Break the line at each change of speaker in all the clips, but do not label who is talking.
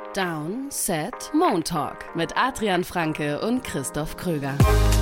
Down, Set, Moon Talk mit Adrian Franke und Christoph Kröger.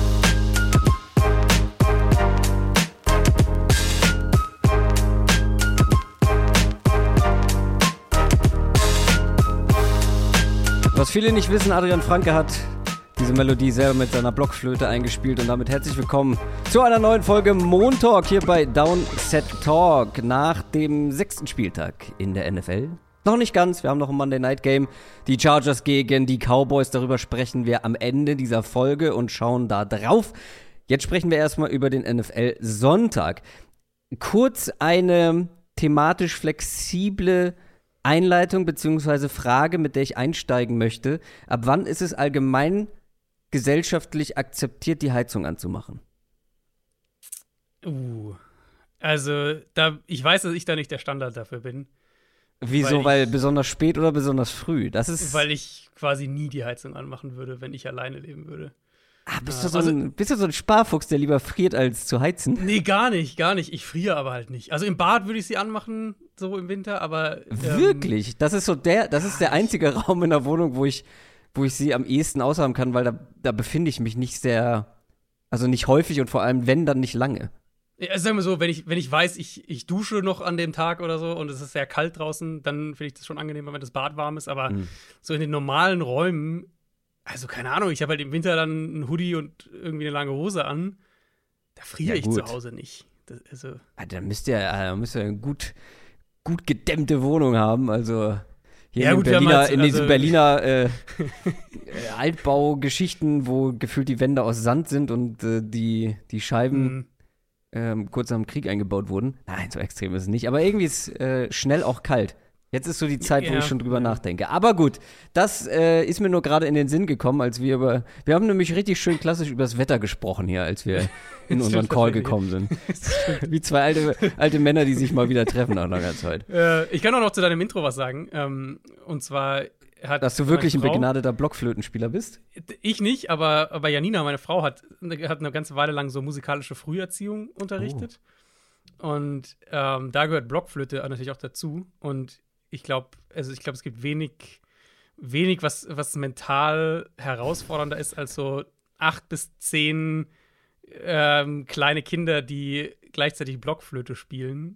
Was viele nicht wissen, Adrian Franke hat diese Melodie selber mit seiner Blockflöte eingespielt und damit herzlich willkommen zu einer neuen Folge Moon Talk hier bei Down, Set, Talk nach dem 6. Spieltag in der NFL. Noch nicht ganz, wir haben noch ein Monday Night Game, die Chargers gegen die Cowboys, darüber sprechen wir am Ende dieser Folge und schauen da drauf. Jetzt sprechen wir erstmal über den NFL-Sonntag. Kurz eine thematisch flexible Einleitung bzw. Frage, mit der ich einsteigen möchte. Ab wann ist es allgemein gesellschaftlich akzeptiert, die Heizung anzumachen?
Also, ich weiß, dass ich da nicht der Standard dafür bin.
Wieso? Weil besonders spät oder besonders früh?
Weil ich quasi nie die Heizung anmachen würde, wenn ich alleine leben würde.
Bist du so ein Sparfuchs, der lieber friert, als zu heizen?
Nee, gar nicht. Ich friere aber halt nicht. Also im Bad würde ich sie anmachen, so im Winter, aber
wirklich? Das ist der einzige Raum in der Wohnung, wo ich sie am ehesten aushaben kann, weil da befinde ich mich nicht nicht häufig und vor allem, wenn, dann nicht lange.
Ja, sagen wir so, wenn ich weiß, ich dusche noch an dem Tag oder so und es ist sehr kalt draußen, dann finde ich das schon angenehm, wenn das Bad warm ist, aber so in den normalen Räumen, also keine Ahnung, ich habe halt im Winter dann einen Hoodie und irgendwie eine lange Hose an, da friere ich zu Hause nicht.
Da müsst ihr eine gut gedämmte Wohnung haben, also hier in diesen Berliner Altbaugeschichten, wo gefühlt die Wände aus Sand sind und die Scheiben kurz nach dem Krieg eingebaut wurden. Nein, so extrem ist es nicht. Aber irgendwie ist schnell auch kalt. Jetzt ist so die Zeit, wo ich schon drüber nachdenke. Aber gut, das ist mir nur gerade in den Sinn gekommen, als wir haben nämlich richtig schön klassisch über das Wetter gesprochen hier, als wir in unseren Call gekommen sind. Wie zwei alte Männer, die sich mal wieder treffen nach langer Zeit.
Ich kann auch noch zu deinem Intro was sagen. Und zwar
dass du wirklich ein begnadeter Blockflötenspieler bist? Ich
nicht, aber Janina, meine Frau, hat eine ganze Weile lang so musikalische Früherziehung unterrichtet. Und da gehört Blockflöte natürlich auch dazu. Und ich glaube, es gibt wenig, was mental herausfordernder ist als so 8 bis 10 kleine Kinder, die gleichzeitig Blockflöte spielen.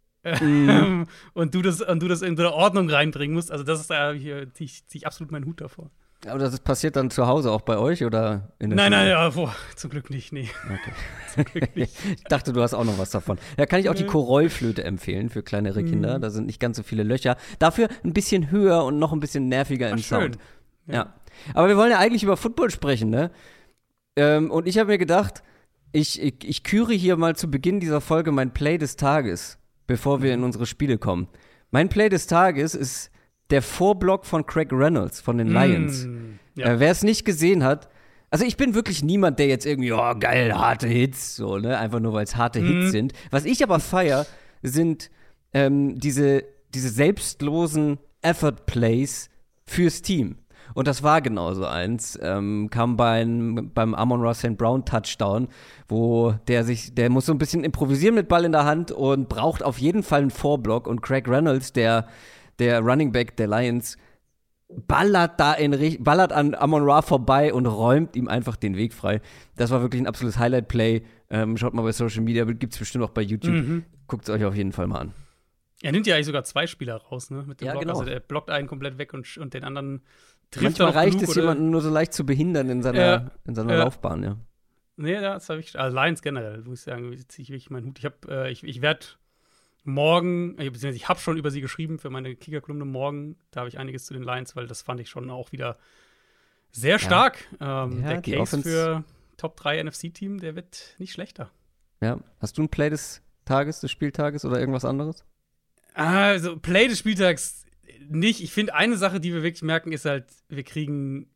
Und du das in so eine Ordnung reinbringen musst. Also das ist hier ziehe ich absolut meinen Hut davor.
Aber das passiert dann zu Hause auch bei euch oder in der
Nein, zum Glück nicht, nee.
Okay. Zum Glück nicht. Ich dachte, du hast auch noch was davon. Da kann ich auch die Koroi-Flöte empfehlen für kleinere Kinder. Da sind nicht ganz so viele Löcher. Dafür ein bisschen höher und noch ein bisschen nerviger im Sound. Ja. Aber wir wollen ja eigentlich über Football sprechen, ne? Und ich habe mir gedacht, ich küre hier mal zu Beginn dieser Folge mein Play des Tages, bevor wir in unsere Spiele kommen. Mein Play des Tages ist der Vorblock von Craig Reynolds von den Lions. Wer es nicht gesehen hat, also ich bin wirklich niemand, der jetzt irgendwie, geil, harte Hits, so, ne, einfach nur, weil es harte Hits sind. Was ich aber feier, sind diese selbstlosen Effort-Plays fürs Team. Und das war genauso eins. Kam beim Amon-Ra St. Brown Touchdown, wo der muss so ein bisschen improvisieren mit Ball in der Hand und braucht auf jeden Fall einen Vorblock. Und Craig Reynolds, der Running Back der Lions, ballert an Amon-Ra vorbei und räumt ihm einfach den Weg frei. Das war wirklich ein absolutes Highlight-Play. Schaut mal bei Social Media, gibt's bestimmt auch bei YouTube. Guckt es euch auf jeden Fall mal an.
Er nimmt ja eigentlich sogar 2 Spieler raus, ne? Mit dem Block.
Genau.
Also er blockt einen komplett weg und den anderen trifft
manchmal
er
reicht es, jemanden nur so leicht zu behindern in seiner Laufbahn, ja.
Nee, das habe ich. Also Lions generell, muss ich sagen, ziehe ich wirklich meinen Hut. Ich werde morgen, beziehungsweise ich habe schon über sie geschrieben für meine Kicker-Kolumne morgen. Da habe ich einiges zu den Lions, weil das fand ich schon auch wieder sehr stark. Der Case für Top 3 NFC-Team, der wird nicht schlechter.
Ja. Hast du ein Play des Tages, des Spieltages oder irgendwas anderes?
Also, Play des Spieltags nicht. Ich finde, eine Sache, die wir wirklich merken, ist halt, wir kriegen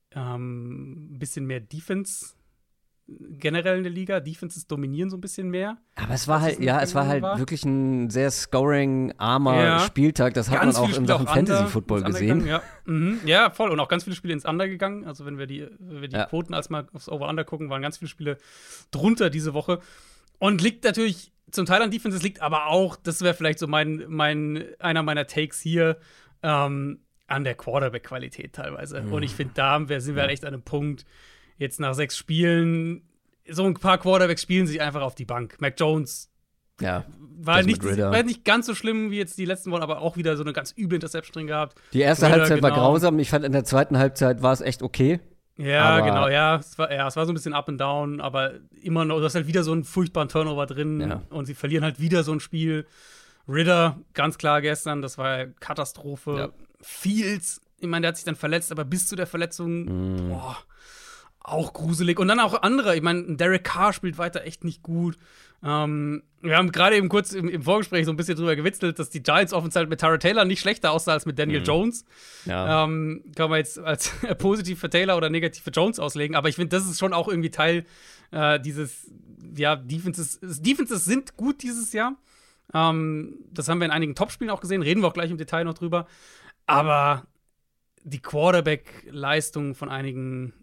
ein bisschen mehr Defense generell in der Liga. Defenses dominieren so ein bisschen mehr.
Aber es war halt wirklich ein sehr scoring-armer Spieltag. Das hat man auch in Sachen Fantasy-Football gesehen.
Ja, voll. Und auch ganz viele Spiele ins Under gegangen. Also wenn wir die Quoten als mal aufs Over-Under gucken, waren ganz viele Spiele drunter diese Woche. Und liegt natürlich zum Teil an Defenses, liegt aber auch, das wäre vielleicht so einer meiner Takes hier, an der Quarterback-Qualität teilweise. Und ich finde, da sind wir halt echt an einem Punkt, jetzt nach 6 Spielen, so ein paar Quarterbacks spielen sich einfach auf die Bank. Mac Jones war nicht ganz so schlimm wie jetzt die letzten Wochen, aber auch wieder so eine ganz üble Interception drin gehabt.
Die erste Halbzeit war grausam. Ich fand, in der zweiten Halbzeit war es echt okay.
Ja, genau, es war so ein bisschen up and down, aber immer noch, du hast halt wieder so einen furchtbaren Turnover drin und sie verlieren halt wieder so ein Spiel. Ridder, ganz klar gestern, das war Katastrophe. Ja. Fields, ich meine, der hat sich dann verletzt, aber bis zu der Verletzung, auch gruselig. Und dann auch andere, ich meine, Derek Carr spielt weiter echt nicht gut. Wir haben gerade eben kurz im Vorgespräch so ein bisschen drüber gewitzelt, dass die Giants Offense halt mit Tyrod Taylor nicht schlechter aussah als mit Daniel Jones. Ja. Kann man jetzt als positiv für Taylor oder negativ für Jones auslegen. Aber ich finde, das ist schon auch irgendwie Teil dieses, Defenses. Defenses sind gut dieses Jahr. Das haben wir in einigen Topspielen auch gesehen. Reden wir auch gleich im Detail noch drüber. Aber die Quarterback-Leistung von einigen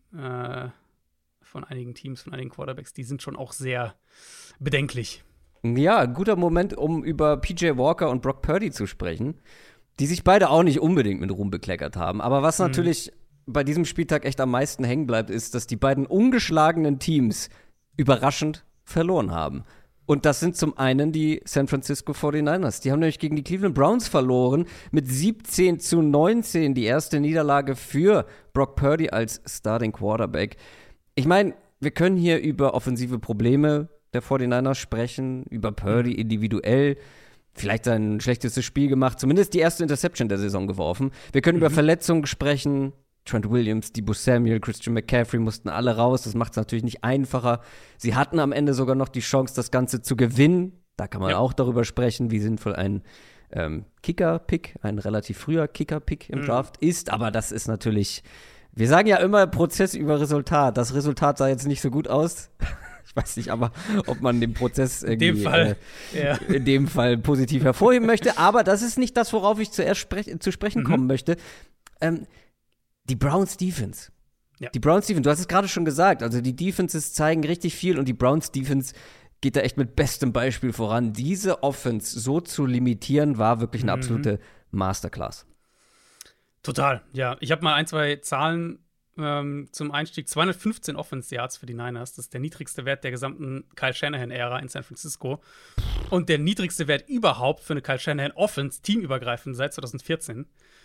Teams, von einigen Quarterbacks, die sind schon auch sehr bedenklich.
Ja, ein guter Moment, um über PJ Walker und Brock Purdy zu sprechen, die sich beide auch nicht unbedingt mit Ruhm bekleckert haben. Aber was natürlich bei diesem Spieltag echt am meisten hängen bleibt, ist, dass die beiden ungeschlagenen Teams überraschend verloren haben. Und das sind zum einen die San Francisco 49ers. Die haben nämlich gegen die Cleveland Browns verloren mit 17-19, die erste Niederlage für Brock Purdy als Starting Quarterback. Ich meine, wir können hier über offensive Probleme der 49ers sprechen, über Purdy individuell, vielleicht sein schlechtestes Spiel gemacht, zumindest die erste Interception der Saison geworfen. Wir können über Verletzungen sprechen. Trent Williams, Deebo Samuel, Christian McCaffrey mussten alle raus. Das macht es natürlich nicht einfacher. Sie hatten am Ende sogar noch die Chance, das Ganze zu gewinnen. Da kann man auch darüber sprechen, wie sinnvoll ein Kicker-Pick, ein relativ früher Kicker-Pick im Draft ist. Aber das ist natürlich, wir sagen ja immer Prozess über Resultat. Das Resultat sah jetzt nicht so gut aus. Ich weiß nicht, aber ob man den Prozess irgendwie in dem Fall positiv hervorheben möchte. Aber das ist nicht das, worauf ich zuerst zu sprechen kommen möchte. Die Browns Defense. Ja. Die Browns Defense, du hast es gerade schon gesagt, also die Defenses zeigen richtig viel und die Browns Defense geht da echt mit bestem Beispiel voran. Diese Offense so zu limitieren, war wirklich eine absolute Masterclass.
Total, ja. Ich habe mal 1, 2 Zahlen zum Einstieg. 215 Offense Yards für die Niners. Das ist der niedrigste Wert der gesamten Kyle Shanahan-Ära in San Francisco. Und der niedrigste Wert überhaupt für eine Kyle Shanahan Offense, teamübergreifend, seit 2014.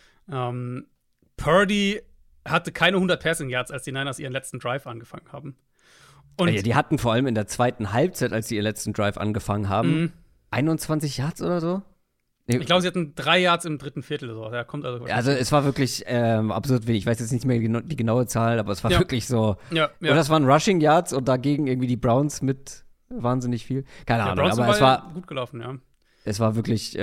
Purdy hatte keine 100 Passing Yards, als die Niners ihren letzten Drive angefangen haben. Und
ja, die hatten vor allem in der zweiten Halbzeit, als sie ihren letzten Drive angefangen haben, 21 Yards oder so?
Nee. Ich glaube, sie hatten 3 Yards im dritten Viertel oder so. Ja, kommt
also es war wirklich absurd wenig. Ich weiß jetzt nicht mehr die genaue Zahl, aber es war wirklich so. Ja. Und das waren Rushing Yards und dagegen irgendwie die Browns mit wahnsinnig viel. Keine Ahnung,
aber es war gut gelaufen, ja.
Es war wirklich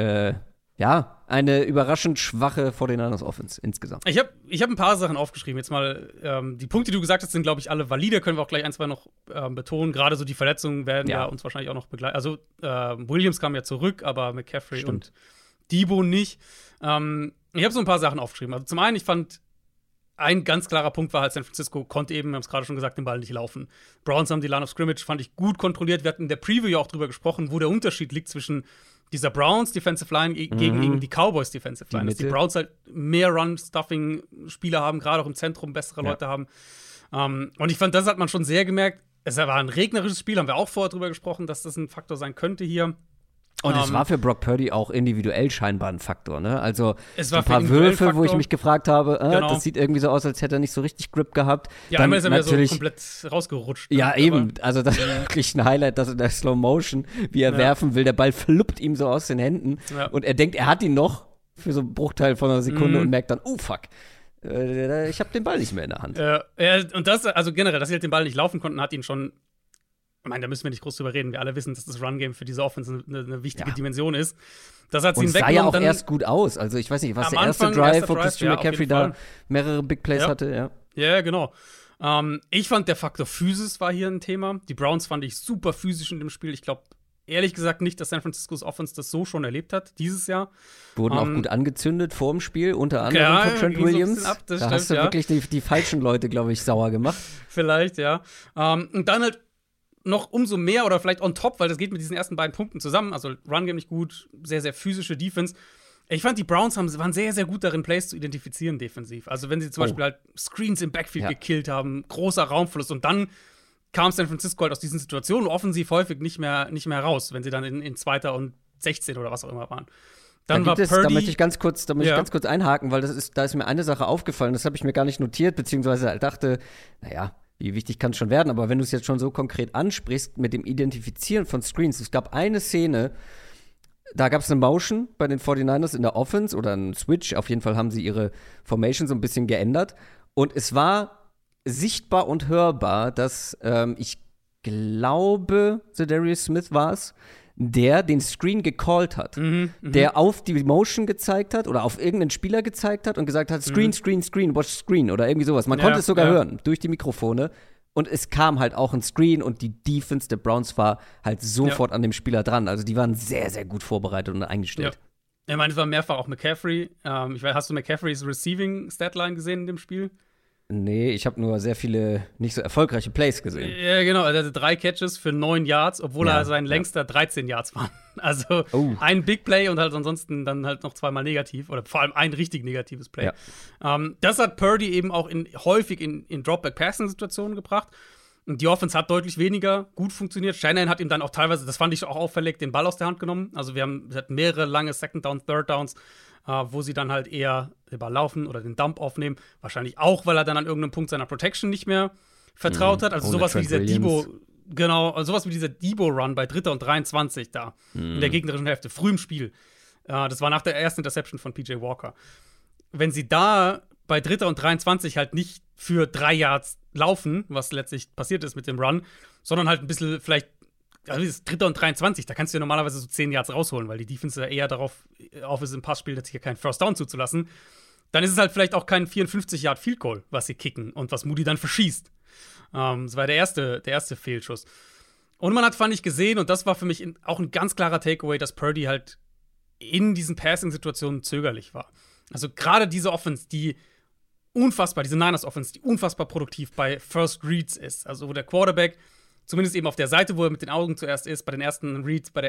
eine überraschend schwache 49ers Offense insgesamt.
Ich hab ein paar Sachen aufgeschrieben. Jetzt mal, die Punkte, die du gesagt hast, sind, glaube ich, alle valide. Können wir auch gleich 1, 2 noch betonen. Gerade so die Verletzungen werden ja uns wahrscheinlich auch noch begleiten. Also, Williams kam ja zurück, aber McCaffrey und Deebo nicht. Ich habe so ein paar Sachen aufgeschrieben. Also, zum einen, ich fand, ein ganz klarer Punkt war halt, San Francisco konnte eben, wir haben es gerade schon gesagt, den Ball nicht laufen. Browns haben die Line of Scrimmage, fand ich, gut kontrolliert. Wir hatten in der Preview ja auch drüber gesprochen, wo der Unterschied liegt zwischen dieser Browns Defensive Line gegen die Cowboys Defensive Line. Dass die Browns halt mehr Run-Stuffing-Spieler haben, gerade auch im Zentrum bessere Leute haben. Und ich fand, das hat man schon sehr gemerkt. Es war ein regnerisches Spiel, haben wir auch vorher drüber gesprochen, dass das ein Faktor sein könnte hier.
Und es war für Brock Purdy auch individuell scheinbar ein Faktor, ne? Also
es war
ein paar Würfe, wo ich mich gefragt habe, das sieht irgendwie so aus, als hätte er nicht so richtig Grip gehabt.
Ja, einmal ist er mir so komplett rausgerutscht.
Ja, eben. Also das ist wirklich ein Highlight, das in der Slow Motion, wie er werfen will. Der Ball fluppt ihm so aus den Händen. Ja. Und er denkt, er hat ihn noch für so einen Bruchteil von einer Sekunde und merkt dann, oh fuck, ich habe den Ball nicht mehr in der Hand.
Und das, also generell, dass sie halt den Ball nicht laufen konnten, hat ihn schon. Ich meine, da müssen wir nicht groß drüber reden. Wir alle wissen, dass das Run-Game für diese Offense eine wichtige Dimension ist. Das hat sie ihn weggenommen.
Und es sah ja auch erst gut aus. Also ich weiß nicht, was der erste Drive, wo Christian McCaffrey da mehrere Big Plays hatte.
Ja, genau. Ich fand, der Faktor Physis war hier ein Thema. Die Browns fand ich super physisch in dem Spiel. Ich glaube, ehrlich gesagt nicht, dass San Franciscos Offense das so schon erlebt hat, dieses Jahr.
Wurden auch gut angezündet vor dem Spiel, unter anderem von Trent Williams.
So
da hast du wirklich die falschen Leute, glaube ich, sauer gemacht.
Vielleicht, ja. Und dann halt noch umso mehr oder vielleicht on top, weil das geht mit diesen ersten beiden Punkten zusammen. Also Run-Game nicht gut, sehr, sehr physische Defense. Ich fand, die Browns waren sehr, sehr gut darin, Plays zu identifizieren defensiv. Also wenn sie zum Beispiel halt Screens im Backfield gekillt haben, großer Raumverlust und dann kam San Francisco halt aus diesen Situationen offensiv häufig nicht mehr raus, wenn sie dann in 2. und 16 oder was auch immer waren. Dann war Purdy.
Da möchte ich ganz kurz einhaken, weil da ist mir eine Sache aufgefallen, das habe ich mir gar nicht notiert, beziehungsweise dachte, naja, wie wichtig kann es schon werden, aber wenn du es jetzt schon so konkret ansprichst, mit dem Identifizieren von Screens, es gab eine Szene, da gab es eine Motion bei den 49ers in der Offense oder einen Switch. Auf jeden Fall haben sie ihre Formation so ein bisschen geändert. Und es war sichtbar und hörbar, dass ich glaube, Za'Darius Smith war es, der den Screen gecallt hat. Der auf die Motion gezeigt hat oder auf irgendeinen Spieler gezeigt hat und gesagt hat, Screen, watch Screen oder irgendwie sowas. Man konnte es sogar hören durch die Mikrofone. Und es kam halt auch ein Screen und die Defense der Browns war halt sofort an dem Spieler dran. Also die waren sehr, sehr gut vorbereitet und eingestellt.
Ja. Ich meine, es war mehrfach auch McCaffrey. Hast du McCaffreys Receiving-Statline gesehen in dem Spiel?
Nee, ich habe nur sehr viele nicht so erfolgreiche Plays gesehen.
Ja, genau. Er hatte 3 Catches für 9 Yards, obwohl er sein längster 13 Yards war. Also ein Big Play und halt ansonsten dann halt noch 2-mal negativ. Oder vor allem ein richtig negatives Play. Ja. Das hat Purdy eben auch häufig in Dropback-Passing-Situationen gebracht. Und die Offense hat deutlich weniger gut funktioniert. Shanahan hat ihm dann auch teilweise, das fand ich auch auffällig, den Ball aus der Hand genommen. Also wir hatten mehrere lange Second Down, Third Downs, wo sie dann halt eher den Ball laufen oder den Dump aufnehmen. Wahrscheinlich auch, weil er dann an irgendeinem Punkt seiner Protection nicht mehr vertraut hat. Also sowas wie dieser sowas wie dieser Debo-Run bei 3. und 23 da in der gegnerischen Hälfte, früh im Spiel. Das war nach der ersten Interception von PJ Walker. Wenn sie da bei 3. und 23 halt nicht für 3 Yards laufen, was letztlich passiert ist mit dem Run, sondern halt ein bisschen vielleicht, also das 3. und 23, da kannst du ja normalerweise so 10 Yards rausholen, weil die Defense ja eher darauf auf ist, im Passspiel jetzt hier keinen First Down zuzulassen. Dann ist es halt vielleicht auch kein 54-Yard-Field-Goal, was sie kicken und was Moody dann verschießt. Das war der erste Fehlschuss. Und man hat, fand ich, gesehen, und das war für mich auch ein ganz klarer Takeaway, dass Purdy halt in diesen Passing-Situationen zögerlich war. Also gerade diese Offense, diese Niners-Offense, die unfassbar produktiv bei First Reads ist. Also wo der Quarterback, zumindest eben auf der Seite, wo er mit den Augen zuerst ist, bei den ersten Reads, bei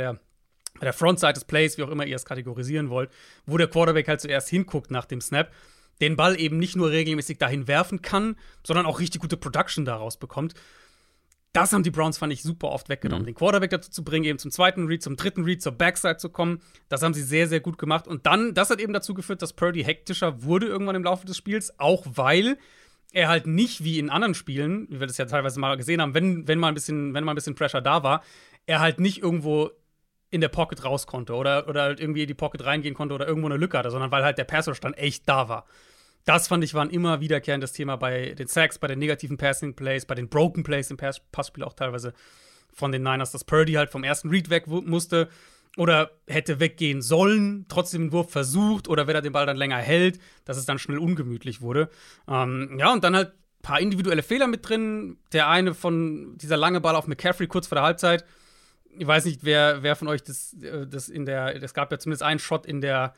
der Frontside des Plays, wie auch immer ihr es kategorisieren wollt, wo der Quarterback halt zuerst hinguckt nach dem Snap, den Ball eben nicht nur regelmäßig dahin werfen kann, sondern auch richtig gute Production daraus bekommt. Das haben die Browns, fand ich, super oft weggenommen. Den Quarterback dazu zu bringen, eben zum 2. Read, zum 3. Read, zur Backside zu kommen, das haben sie sehr, sehr gut gemacht. Und dann, das hat eben dazu geführt, dass Purdy hektischer wurde irgendwann im Laufe des Spiels, auch weil er halt nicht wie in anderen Spielen, wie wir das ja teilweise mal gesehen haben, wenn mal ein bisschen Pressure da war, er halt nicht irgendwo in der Pocket raus konnte oder halt irgendwie in die Pocket reingehen konnte oder irgendwo eine Lücke hatte, sondern weil halt der Passer-Stand echt da war. Das, fand ich, war ein immer wiederkehrendes Thema bei den Sacks, bei den negativen Passing-Plays, bei den Broken Plays im Passspiel auch teilweise von den Niners, dass Purdy halt vom ersten Read weg musste oder hätte weggehen sollen, trotzdem den Wurf versucht oder wenn er den Ball dann länger hält, dass es dann schnell ungemütlich wurde. und dann halt ein paar individuelle Fehler mit drin. Der eine von dieser lange Ball auf McCaffrey kurz vor der Halbzeit. Ich weiß nicht, wer von euch es gab ja zumindest einen Shot in der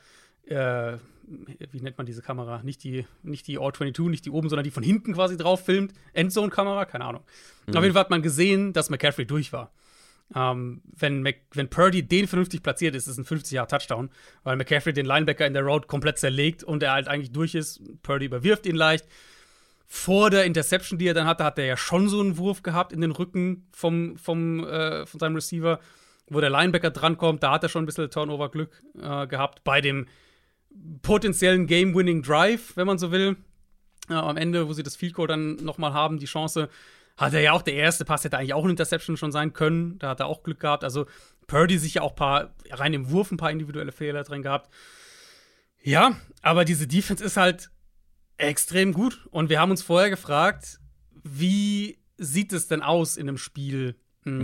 wie nennt man diese Kamera? Nicht die All-22, nicht die oben, sondern die von hinten quasi drauf filmt. Endzone-Kamera, keine Ahnung. Auf jeden Fall hat man gesehen, dass McCaffrey durch war. Wenn Purdy den vernünftig platziert, ist es ein 50-Yard-Touchdown, weil McCaffrey den Linebacker in der Road komplett zerlegt und er halt eigentlich durch ist. Purdy überwirft ihn leicht. Vor der Interception, die er dann hatte, hat er ja schon so einen Wurf gehabt in den Rücken von seinem Receiver, wo der Linebacker drankommt. Da hat er schon ein bisschen Turnover-Glück gehabt. Bei dem potenziellen Game-Winning-Drive, wenn man so will. Am Ende, wo sie das Field Goal dann nochmal haben, die Chance, hat er ja auch, der erste Pass hätte eigentlich auch ein Interception schon sein können. Da hat er auch Glück gehabt. Also Purdy sich ja auch rein im Wurf ein paar individuelle Fehler drin gehabt. Ja, aber diese Defense ist halt extrem gut. Und wir haben uns vorher gefragt, wie sieht es denn aus in einem Spiel,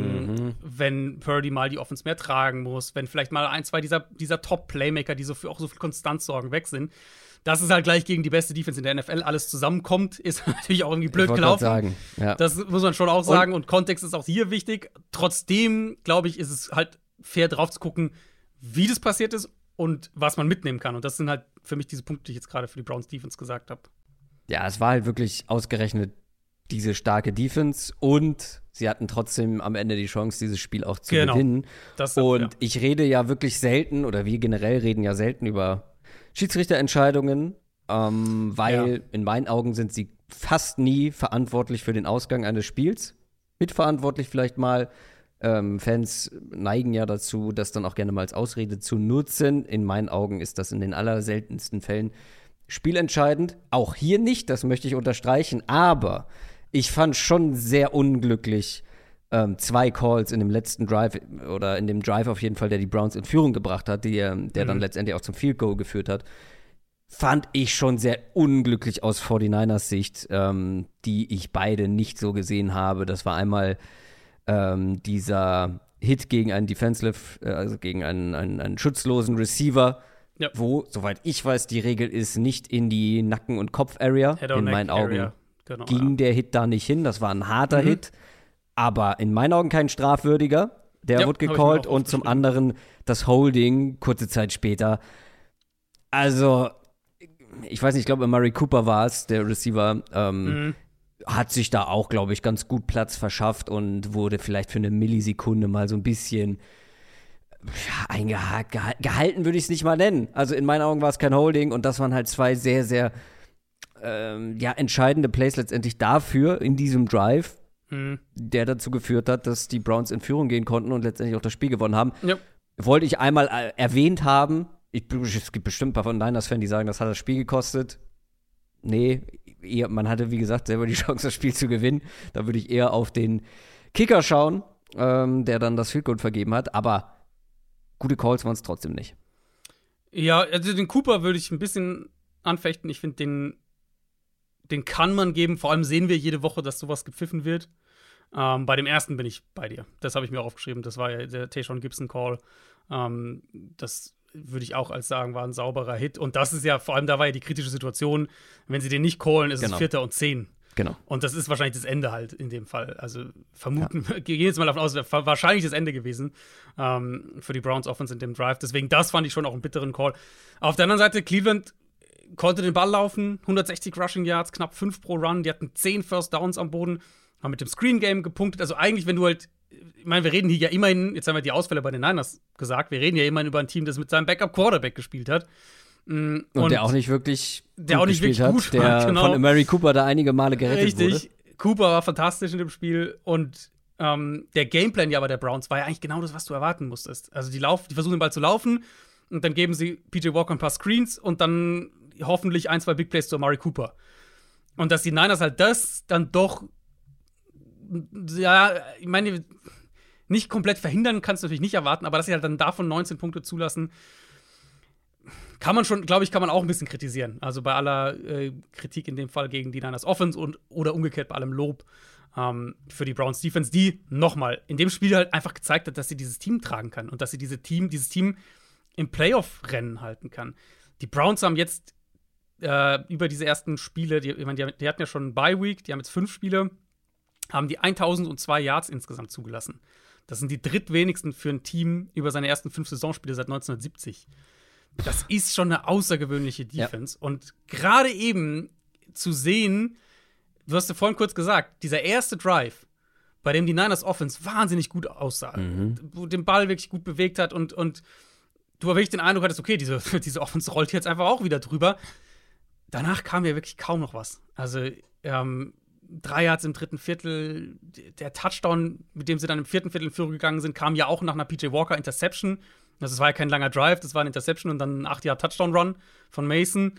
wenn Purdy mal die Offense mehr tragen muss, wenn vielleicht mal 1, 2 dieser Top-Playmaker, die auch so viel Konstanz sorgen, weg sind. Dass es halt gleich gegen die beste Defense in der NFL alles zusammenkommt, ist natürlich auch irgendwie blöd gelaufen.
Sagen. Ja.
Das muss man schon auch sagen. Und Kontext ist auch hier wichtig. Trotzdem, glaube ich, ist es halt fair drauf zu gucken, wie das passiert ist und was man mitnehmen kann. Und das sind halt für mich diese Punkte, die ich jetzt gerade für die Browns Defense gesagt habe.
Ja, es war halt wirklich ausgerechnet diese starke Defense und sie hatten trotzdem am Ende die Chance, dieses Spiel auch zu gewinnen. Ich rede ja wirklich selten, oder wir generell reden ja selten über Schiedsrichterentscheidungen, weil in meinen Augen sind sie fast nie verantwortlich für den Ausgang eines Spiels. Mitverantwortlich vielleicht mal. Fans neigen ja dazu, das dann auch gerne mal als Ausrede zu nutzen. In meinen Augen ist das in den allerseltensten Fällen spielentscheidend. Auch hier nicht, das möchte ich unterstreichen. Aber ich fand schon sehr unglücklich 2 Calls in dem letzten Drive, oder in dem Drive auf jeden Fall, der die Browns in Führung gebracht hat, der dann letztendlich auch zum Field Goal geführt hat. Fand ich schon sehr unglücklich aus 49ers Sicht, die ich beide nicht so gesehen habe. Das war einmal dieser Hit gegen einen also gegen einen schutzlosen Receiver, wo, soweit ich weiß, die Regel ist, nicht in die Nacken- und Kopf-Area. In meinen Augen ging der Hit da nicht hin. Das war ein harter Hit, aber in meinen Augen kein strafwürdiger. Der wurde gecallt. Und zum anderen das Holding, kurze Zeit später. Also, ich weiß nicht, ich glaube, Amari Cooper war es, der Receiver, hat sich da auch, glaube ich, ganz gut Platz verschafft und wurde vielleicht für eine Millisekunde mal so ein bisschen eingehakt. Gehalten würde ich es nicht mal nennen. Also in meinen Augen war es kein Holding und das waren halt 2 sehr, sehr entscheidende Plays letztendlich dafür in diesem Drive, der dazu geführt hat, dass die Browns in Führung gehen konnten und letztendlich auch das Spiel gewonnen haben. Ja. Wollte ich einmal erwähnt haben. Es gibt bestimmt ein paar von Niners-Fans, die sagen, das hat das Spiel gekostet. Nee, man hatte, wie gesagt, selber die Chance, das Spiel zu gewinnen. Da würde ich eher auf den Kicker schauen, der dann das Field Goal vergeben hat. Aber gute Calls waren es trotzdem nicht.
Ja, also den Cooper würde ich ein bisschen anfechten. Ich finde, den kann man geben. Vor allem sehen wir jede Woche, dass sowas gepfiffen wird. Bei dem ersten bin ich bei dir. Das habe ich mir auch aufgeschrieben. Das war ja der Tayshaun Gibson Call. Das würde ich auch als sagen, war ein sauberer Hit. Und das ist ja, vor allem da war ja die kritische Situation, wenn sie den nicht callen, ist es 4. und 10.
Genau.
Und das ist wahrscheinlich das Ende halt in dem Fall. Also gehen jetzt mal davon aus, wäre wahrscheinlich das Ende gewesen für die Browns Offense in dem Drive. Deswegen, das fand ich schon auch einen bitteren Call. Auf der anderen Seite, Cleveland konnte den Ball laufen, 160 Rushing Yards, knapp 5 pro Run. Die hatten 10 First Downs am Boden, haben mit dem Screen Game gepunktet. Also eigentlich, wenn du halt, ich meine, wir reden hier ja immerhin, jetzt haben wir die Ausfälle bei den Niners gesagt, wir reden ja immerhin über ein Team, das mit seinem Backup-Quarterback gespielt hat.
Und der auch nicht wirklich
gut gespielt hat.
Der von Amari Cooper da einige Male gerettet wurde.
Richtig. Cooper war fantastisch in dem Spiel und der Gameplan ja bei der Browns war ja eigentlich genau das, was du erwarten musstest. Also die versuchen den Ball zu laufen und dann geben sie PJ Walker ein paar Screens und dann hoffentlich 1, 2 Big Plays zu Amari Cooper. Und dass die Niners halt das dann doch, ja, ich meine, nicht komplett verhindern kannst du natürlich nicht erwarten, aber dass sie halt dann davon 19 Punkte zulassen, kann man schon, glaube ich, kann man auch ein bisschen kritisieren. Also bei aller Kritik in dem Fall gegen die Niners Offense oder umgekehrt bei allem Lob für die Browns Defense, die nochmal in dem Spiel halt einfach gezeigt hat, dass sie dieses Team tragen kann und dass sie dieses Team im Playoff-Rennen halten kann. Die Browns haben jetzt über diese ersten Spiele, die hatten ja schon einen Bye-Week, die haben jetzt 5 Spiele, haben die 1002 Yards insgesamt zugelassen. Das sind die drittwenigsten für ein Team über seine ersten 5 Saisonspiele seit 1970. Das ist schon eine außergewöhnliche Defense. Ja. Und gerade eben zu sehen, du hast ja vorhin kurz gesagt, dieser erste Drive, bei dem die Niners Offense wahnsinnig gut aussah, wo den Ball wirklich gut bewegt hat und du wirklich den Eindruck hattest, okay, diese Offense rollt jetzt einfach auch wieder drüber. Danach kam ja wirklich kaum noch was. Also 3 Yards im 3. Viertel, der Touchdown, mit dem sie dann im 4. Viertel in Führung gegangen sind, kam ja auch nach einer PJ Walker Interception. Also es war ja kein langer Drive, das war eine Interception und dann ein 8-Yard-Touchdown-Run von Mason.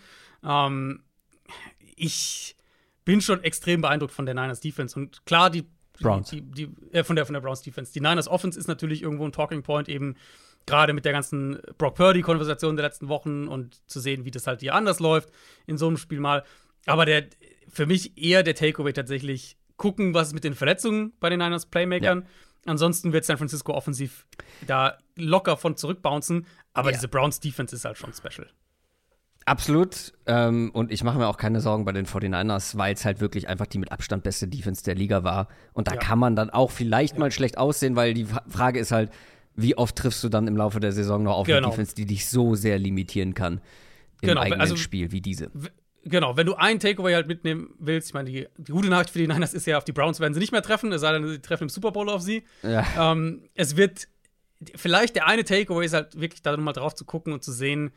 Ich bin schon extrem beeindruckt von der Niners Defense. Und klar, die Browns. Von der Browns Defense. Die Niners Offense ist natürlich irgendwo ein Talking Point, eben gerade mit der ganzen Brock Purdy-Konversation der letzten Wochen und zu sehen, wie das halt hier anders läuft in so einem Spiel mal. Aber für mich eher der Takeaway tatsächlich gucken, was ist mit den Verletzungen bei den Niners Playmakern. Ja. Ansonsten wird San Francisco offensiv da locker von zurückbouncen. Aber diese Browns Defense ist halt schon special.
Absolut. Und ich mache mir auch keine Sorgen bei den 49ers, weil es halt wirklich einfach die mit Abstand beste Defense der Liga war. Und da kann man dann auch vielleicht mal schlecht aussehen, weil die Frage ist halt, wie oft triffst du dann im Laufe der Saison noch auf eine Defense, die dich so sehr limitieren kann im eigenen Spiel wie diese.
Genau, wenn du einen Takeaway halt mitnehmen willst, ich meine, die gute Nachricht für die Niners ist ja, auf die Browns werden sie nicht mehr treffen, es sei denn, sie treffen im Super Bowl auf sie.
Ja.
Es wird, vielleicht der eine Takeaway ist halt wirklich da nochmal drauf zu gucken und zu sehen,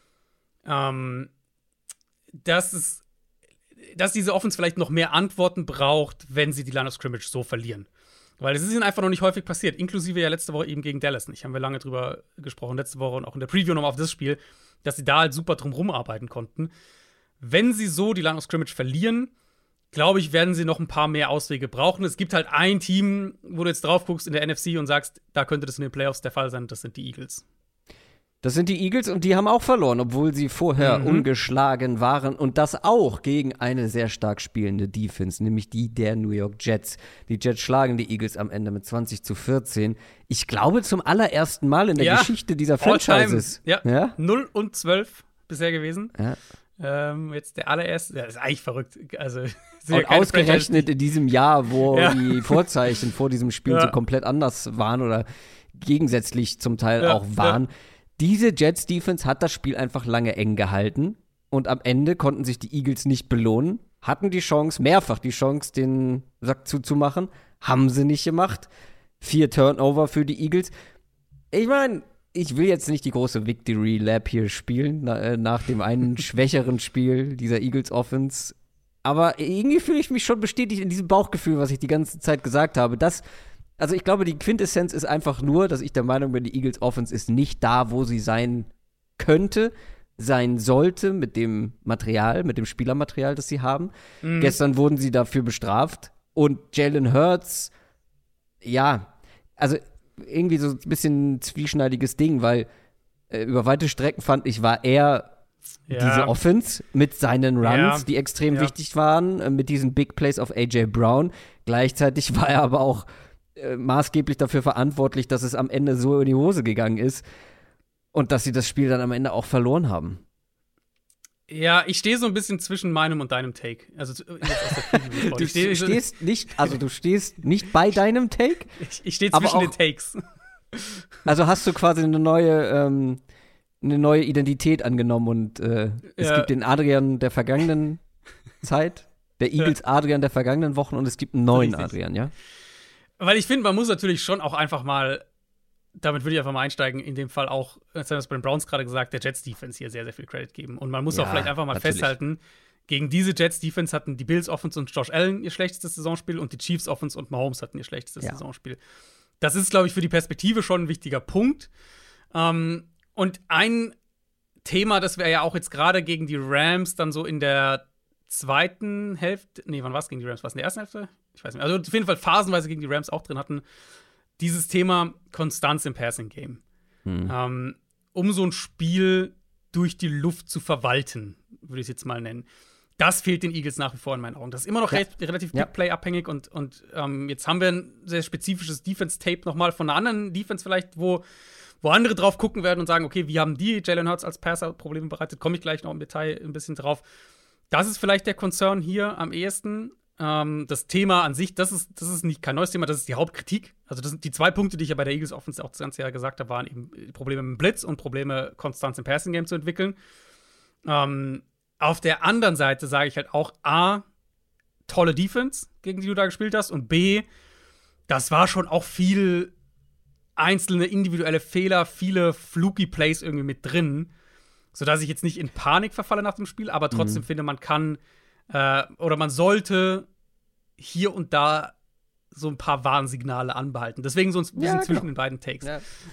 dass diese Offense vielleicht noch mehr Antworten braucht, wenn sie die Line of Scrimmage so verlieren. Weil es ist ihnen einfach noch nicht häufig passiert, inklusive ja letzte Woche eben gegen Dallas nicht. Haben wir lange drüber gesprochen, letzte Woche und auch in der Preview nochmal auf das Spiel, dass sie da halt super drum rumarbeiten konnten. Wenn sie so die Line of Scrimmage verlieren, glaube ich, werden sie noch ein paar mehr Auswege brauchen. Es gibt halt ein Team, wo du jetzt drauf guckst in der NFC und sagst, da könnte das in den Playoffs der Fall sein, das sind die Eagles.
Das sind die Eagles und die haben auch verloren, obwohl sie vorher ungeschlagen waren. Und das auch gegen eine sehr stark spielende Defense, nämlich die der New York Jets. Die Jets schlagen die Eagles am Ende mit 20-14. Ich glaube, zum allerersten Mal in der Geschichte dieser Franchises.
Ja, 0-12 bisher gewesen.
Ja.
Jetzt der allererste, das ist eigentlich verrückt. Also,
und ausgerechnet in diesem Jahr, wo die Vorzeichen vor diesem Spiel so komplett anders waren oder gegensätzlich zum Teil auch waren. Diese Jets-Defense hat das Spiel einfach lange eng gehalten und am Ende konnten sich die Eagles nicht belohnen, hatten die Chance, mehrfach die Chance, den Sack zuzumachen, haben sie nicht gemacht. 4 Turnover für die Eagles. Ich meine, ich will jetzt nicht die große Victory Lap hier spielen, nach dem einen schwächeren Spiel dieser Eagles Offense. Aber irgendwie fühle ich mich schon bestätigt in diesem Bauchgefühl, was ich die ganze Zeit gesagt habe. Also ich glaube, die Quintessenz ist einfach nur, dass ich der Meinung bin, die Eagles Offense ist nicht da, wo sie sein könnte, sein sollte mit dem Material, mit dem Spielermaterial, das sie haben. Gestern wurden sie dafür bestraft. Und Jalen Hurts, also irgendwie so ein bisschen zwieschneidiges Ding, weil über weite Strecken fand ich, war er diese Offense mit seinen Runs, die extrem wichtig waren, mit diesen Big Plays auf A.J. Brown. Gleichzeitig war er aber auch maßgeblich dafür verantwortlich, dass es am Ende so in die Hose gegangen ist und dass sie das Spiel dann am Ende auch verloren haben.
Ja, ich stehe so ein bisschen zwischen meinem und deinem Take. Also
du stehst nicht bei deinem Take?
Ich stehe zwischen den Takes.
Also hast du quasi eine neue Identität angenommen und es gibt den Adrian der vergangenen Zeit, der Eagles Adrian der vergangenen Wochen und es gibt einen neuen Adrian, ja?
Weil ich finde, man muss natürlich schon auch einfach mal, damit würde ich einfach mal einsteigen, in dem Fall auch, jetzt haben wir es bei den Browns gerade gesagt, der Jets-Defense hier sehr, sehr viel Credit geben. Und man muss auch vielleicht einfach mal festhalten, gegen diese Jets-Defense hatten die Bills-Offense und Josh Allen ihr schlechtestes Saisonspiel und die Chiefs-Offense und Mahomes hatten ihr schlechtestes Saisonspiel. Das ist, glaube ich, für die Perspektive schon ein wichtiger Punkt. Und ein Thema, das wir ja auch jetzt gerade gegen die Rams dann so in der zweiten Hälfte, wann war es gegen die Rams? War es in der ersten Hälfte? Ich weiß nicht. Also auf jeden Fall phasenweise gegen die Rams auch drin hatten, dieses Thema Konstanz im Passing-Game. Um so ein Spiel durch die Luft zu verwalten, würde ich es jetzt mal nennen. Das fehlt den Eagles nach wie vor in meinen Augen. Das ist immer noch relativ Big Play-abhängig und jetzt haben wir ein sehr spezifisches Defense-Tape nochmal von einer anderen Defense vielleicht, wo andere drauf gucken werden und sagen, okay, wie haben die Jalen Hurts als Passer Probleme bereitet? Komme ich gleich noch im Detail ein bisschen drauf. Das ist vielleicht der Concern hier am ehesten. Das Thema an sich, das ist nicht kein neues Thema, das ist die Hauptkritik. Also das sind die 2 Punkte, die ich ja bei der Eagles Offense auch das ganze Jahr gesagt habe, waren eben Probleme mit dem Blitz und Probleme, Konstanz im Passing Game zu entwickeln. Auf der anderen Seite sage ich halt auch, A, tolle Defense, gegen die du da gespielt hast, und B, das war schon auch viel einzelne individuelle Fehler, viele fluky Plays irgendwie mit drin, sodass ich jetzt nicht in Panik verfalle nach dem Spiel, aber trotzdem finde, man kann oder man sollte hier und da so ein paar Warnsignale anbehalten. Deswegen so ein bisschen zwischen den beiden Takes.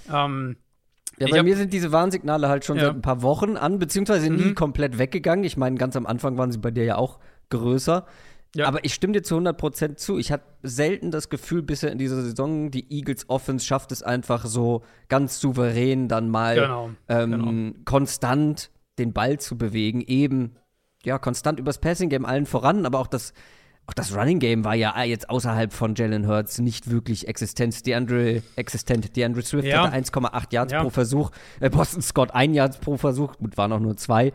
Bei mir sind diese Warnsignale halt schon seit ein paar Wochen an, beziehungsweise nie komplett weggegangen. Ich meine, ganz am Anfang waren sie bei dir ja auch größer. Ja. Aber ich stimme dir zu 100% zu. Ich hatte selten das Gefühl bisher in dieser Saison, die Eagles Offense schafft es einfach so ganz souverän dann mal konstant den Ball zu bewegen. Eben konstant übers Passing-Game allen voran, aber auch das Running-Game war ja jetzt außerhalb von Jalen Hurts nicht wirklich existent. DeAndre Swift hatte 1,8 Yards pro Versuch. Boston Scott 1 Yards pro Versuch. Gut, waren auch nur 2.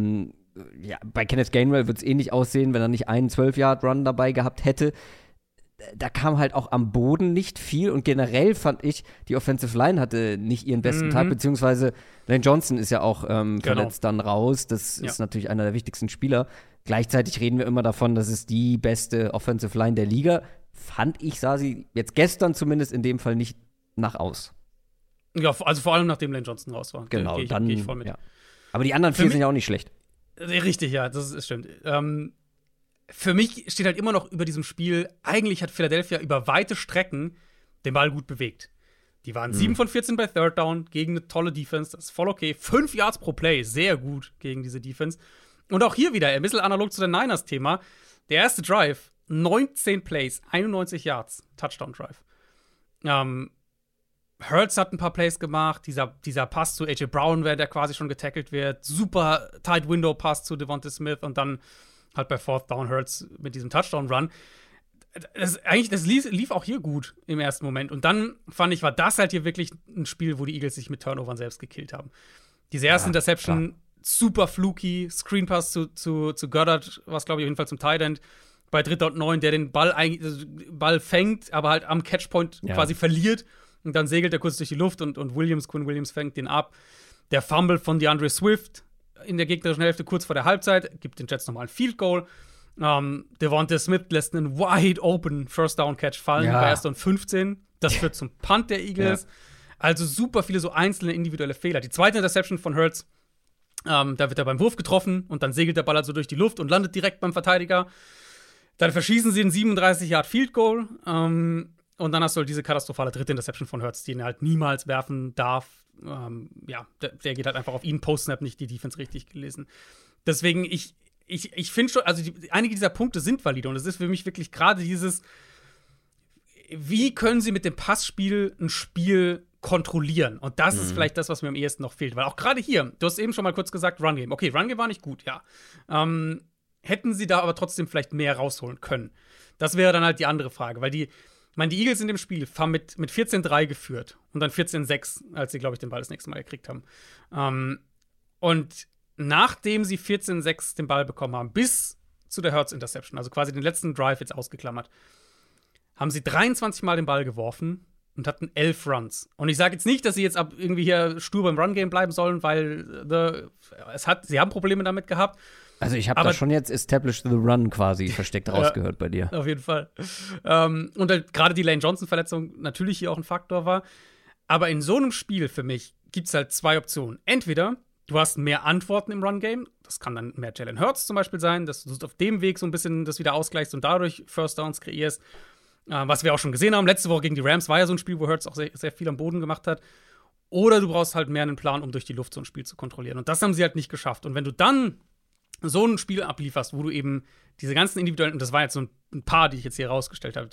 Bei Kenneth Gainwell wird es ähnlich aussehen, wenn er nicht einen 12-Yard-Run dabei gehabt hätte. da kam halt auch am Boden nicht viel und generell fand ich, die Offensive Line hatte nicht ihren besten Tag, beziehungsweise Lane Johnson ist ja auch verletzt dann raus. Das ist natürlich einer der wichtigsten Spieler. Gleichzeitig reden wir immer davon, das ist die beste Offensive Line der Liga. Fand ich, sah sie jetzt gestern zumindest in dem Fall nicht nach aus.
Ja, also vor allem nachdem Lane Johnson raus war.
Genau,
geh ich voll mit.
Ja. Aber die anderen 4 sind ja auch nicht schlecht.
Richtig, ja, das stimmt. Für mich steht halt immer noch über diesem Spiel, eigentlich hat Philadelphia über weite Strecken den Ball gut bewegt. Die waren 7 von 14 bei Third Down gegen eine tolle Defense, das ist voll okay. 5 Yards pro Play, sehr gut gegen diese Defense. Und auch hier wieder, ein bisschen analog zu dem Niners-Thema, der erste Drive, 19 Plays, 91 Yards, Touchdown-Drive. Hurts hat ein paar Plays gemacht, dieser Pass zu A.J. Brown, der quasi schon getackelt wird, super Tight-Window-Pass zu Devonta Smith und dann halt bei Fourth Down Hurts mit diesem Touchdown-Run. Das lief auch hier gut im ersten Moment. Und dann, fand ich, war das halt hier wirklich ein Spiel, wo die Eagles sich mit Turnovern selbst gekillt haben. Diese erste Interception, super fluky, Screenpass zu Goddard, was glaube ich auf jeden Fall zum Tight End, bei 3. und 9, der den Ball fängt, aber halt am Catchpoint quasi verliert. Und dann segelt er kurz durch die Luft und Quinn Williams fängt den ab. Der Fumble von DeAndre Swift in der gegnerischen Hälfte kurz vor der Halbzeit gibt den Jets nochmal ein Field Goal. Devonta Smith lässt einen wide open First Down Catch fallen bei 1. und 15. Das führt zum Punt der Eagles. Also super viele so einzelne individuelle Fehler. Die zweite Interception von Hurts, da wird er beim Wurf getroffen und dann segelt der Ball also durch die Luft und landet direkt beim Verteidiger. Dann verschießen sie einen 37-Yard Field Goal. Und dann hast du halt diese katastrophale dritte Interception von Hurts, die ihn halt niemals werfen darf. Der geht halt einfach auf ihn, Post-Snap, nicht die Defense richtig gelesen. Deswegen, ich finde schon, also einige dieser Punkte sind valide. Und es ist für mich wirklich gerade dieses, wie können sie mit dem Passspiel ein Spiel kontrollieren? Und das ist vielleicht das, was mir am ehesten noch fehlt. Weil auch gerade hier, du hast eben schon mal kurz gesagt, Run Game. Okay, Run Game war nicht gut, ja. Hätten sie da aber trotzdem vielleicht mehr rausholen können? Das wäre dann halt die andere Frage, weil die Eagles in dem Spiel haben mit 14-3 geführt und dann 14-6, als sie, glaube ich, den Ball das nächste Mal gekriegt haben. Und nachdem sie 14-6 den Ball bekommen haben, bis zu der Hurts-Interception, also quasi den letzten Drive jetzt ausgeklammert, haben sie 23 Mal den Ball geworfen und hatten 11 Runs. Und ich sage jetzt nicht, dass sie jetzt irgendwie hier stur beim Run-Game bleiben sollen, weil sie haben Probleme damit gehabt.
Also ich habe da schon jetzt Established the Run quasi versteckt rausgehört bei dir.
Auf jeden Fall. Und halt gerade die Lane Johnson-Verletzung natürlich hier auch ein Faktor war. Aber in so einem Spiel für mich gibt es halt 2 Optionen. Entweder du hast mehr Antworten im Run-Game. Das kann dann mehr Jalen Hurts zum Beispiel sein, dass du auf dem Weg so ein bisschen das wieder ausgleichst und dadurch First Downs kreierst. Was wir auch schon gesehen haben. Letzte Woche gegen die Rams war ja so ein Spiel, wo Hurts auch sehr, sehr viel am Boden gemacht hat. Oder du brauchst halt mehr einen Plan, um durch die Luft so ein Spiel zu kontrollieren. Und das haben sie halt nicht geschafft. Und wenn du dann so ein Spiel ablieferst, wo du eben diese ganzen individuellen, und das war jetzt so ein paar, die ich jetzt hier rausgestellt habe,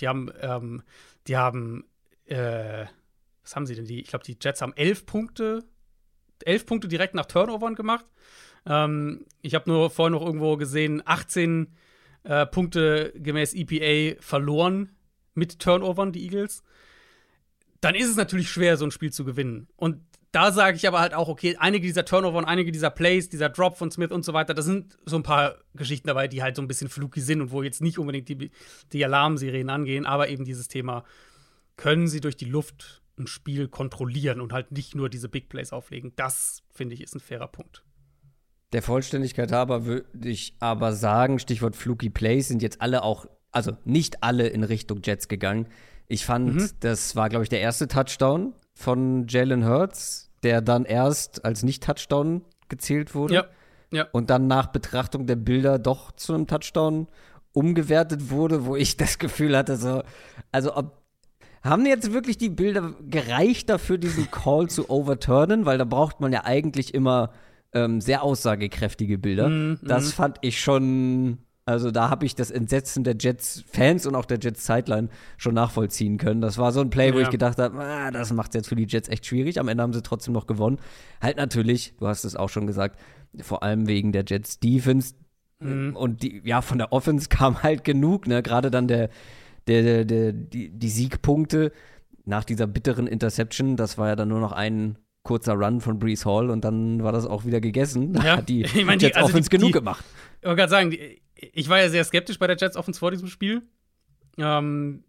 was haben sie denn? Ich glaube, die Jets haben 11 Punkte direkt nach Turnovern gemacht. Ich habe nur vorhin noch irgendwo gesehen, 18 Punkte gemäß EPA verloren mit Turnovern, die Eagles. Dann ist es natürlich schwer, so ein Spiel zu gewinnen. Und da sage ich aber halt auch, okay, einige dieser Turnover und einige dieser Plays, dieser Drop von Smith und so weiter, da sind so ein paar Geschichten dabei, die halt so ein bisschen fluky sind und wo jetzt nicht unbedingt die Alarmsirenen angehen, aber eben dieses Thema, können sie durch die Luft ein Spiel kontrollieren und halt nicht nur diese Big Plays auflegen. Das, finde ich, ist ein fairer Punkt.
Der Vollständigkeit halber würde ich aber sagen, Stichwort fluky Plays, sind jetzt alle auch, also nicht alle in Richtung Jets gegangen. Ich fand, das war, glaube ich, der erste Touchdown von Jalen Hurts, der dann erst als Nicht-Touchdown gezählt wurde. Ja. Und dann nach Betrachtung der Bilder doch zu einem Touchdown umgewertet wurde, wo ich das Gefühl hatte, haben jetzt wirklich die Bilder gereicht dafür, diesen Call zu overturnen? Weil da braucht man ja eigentlich immer sehr aussagekräftige Bilder. Das fand ich schon. Also da habe ich das Entsetzen der Jets-Fans und auch der Jets-Sideline schon nachvollziehen können. Das war so ein Play, wo ich gedacht habe, das macht es jetzt für die Jets echt schwierig. Am Ende haben sie trotzdem noch gewonnen. Halt natürlich, du hast es auch schon gesagt, vor allem wegen der Jets-Defense. Und von der Offense kam halt genug. Ne? Gerade dann die Siegpunkte nach dieser bitteren Interception. Das war ja dann nur noch ein kurzer Run von Breece Hall und dann war das auch wieder gegessen. Da hat die Jets-Offense genug gemacht.
Ich wollte gerade sagen, ich war ja sehr skeptisch bei der Jets-Offense vor diesem Spiel.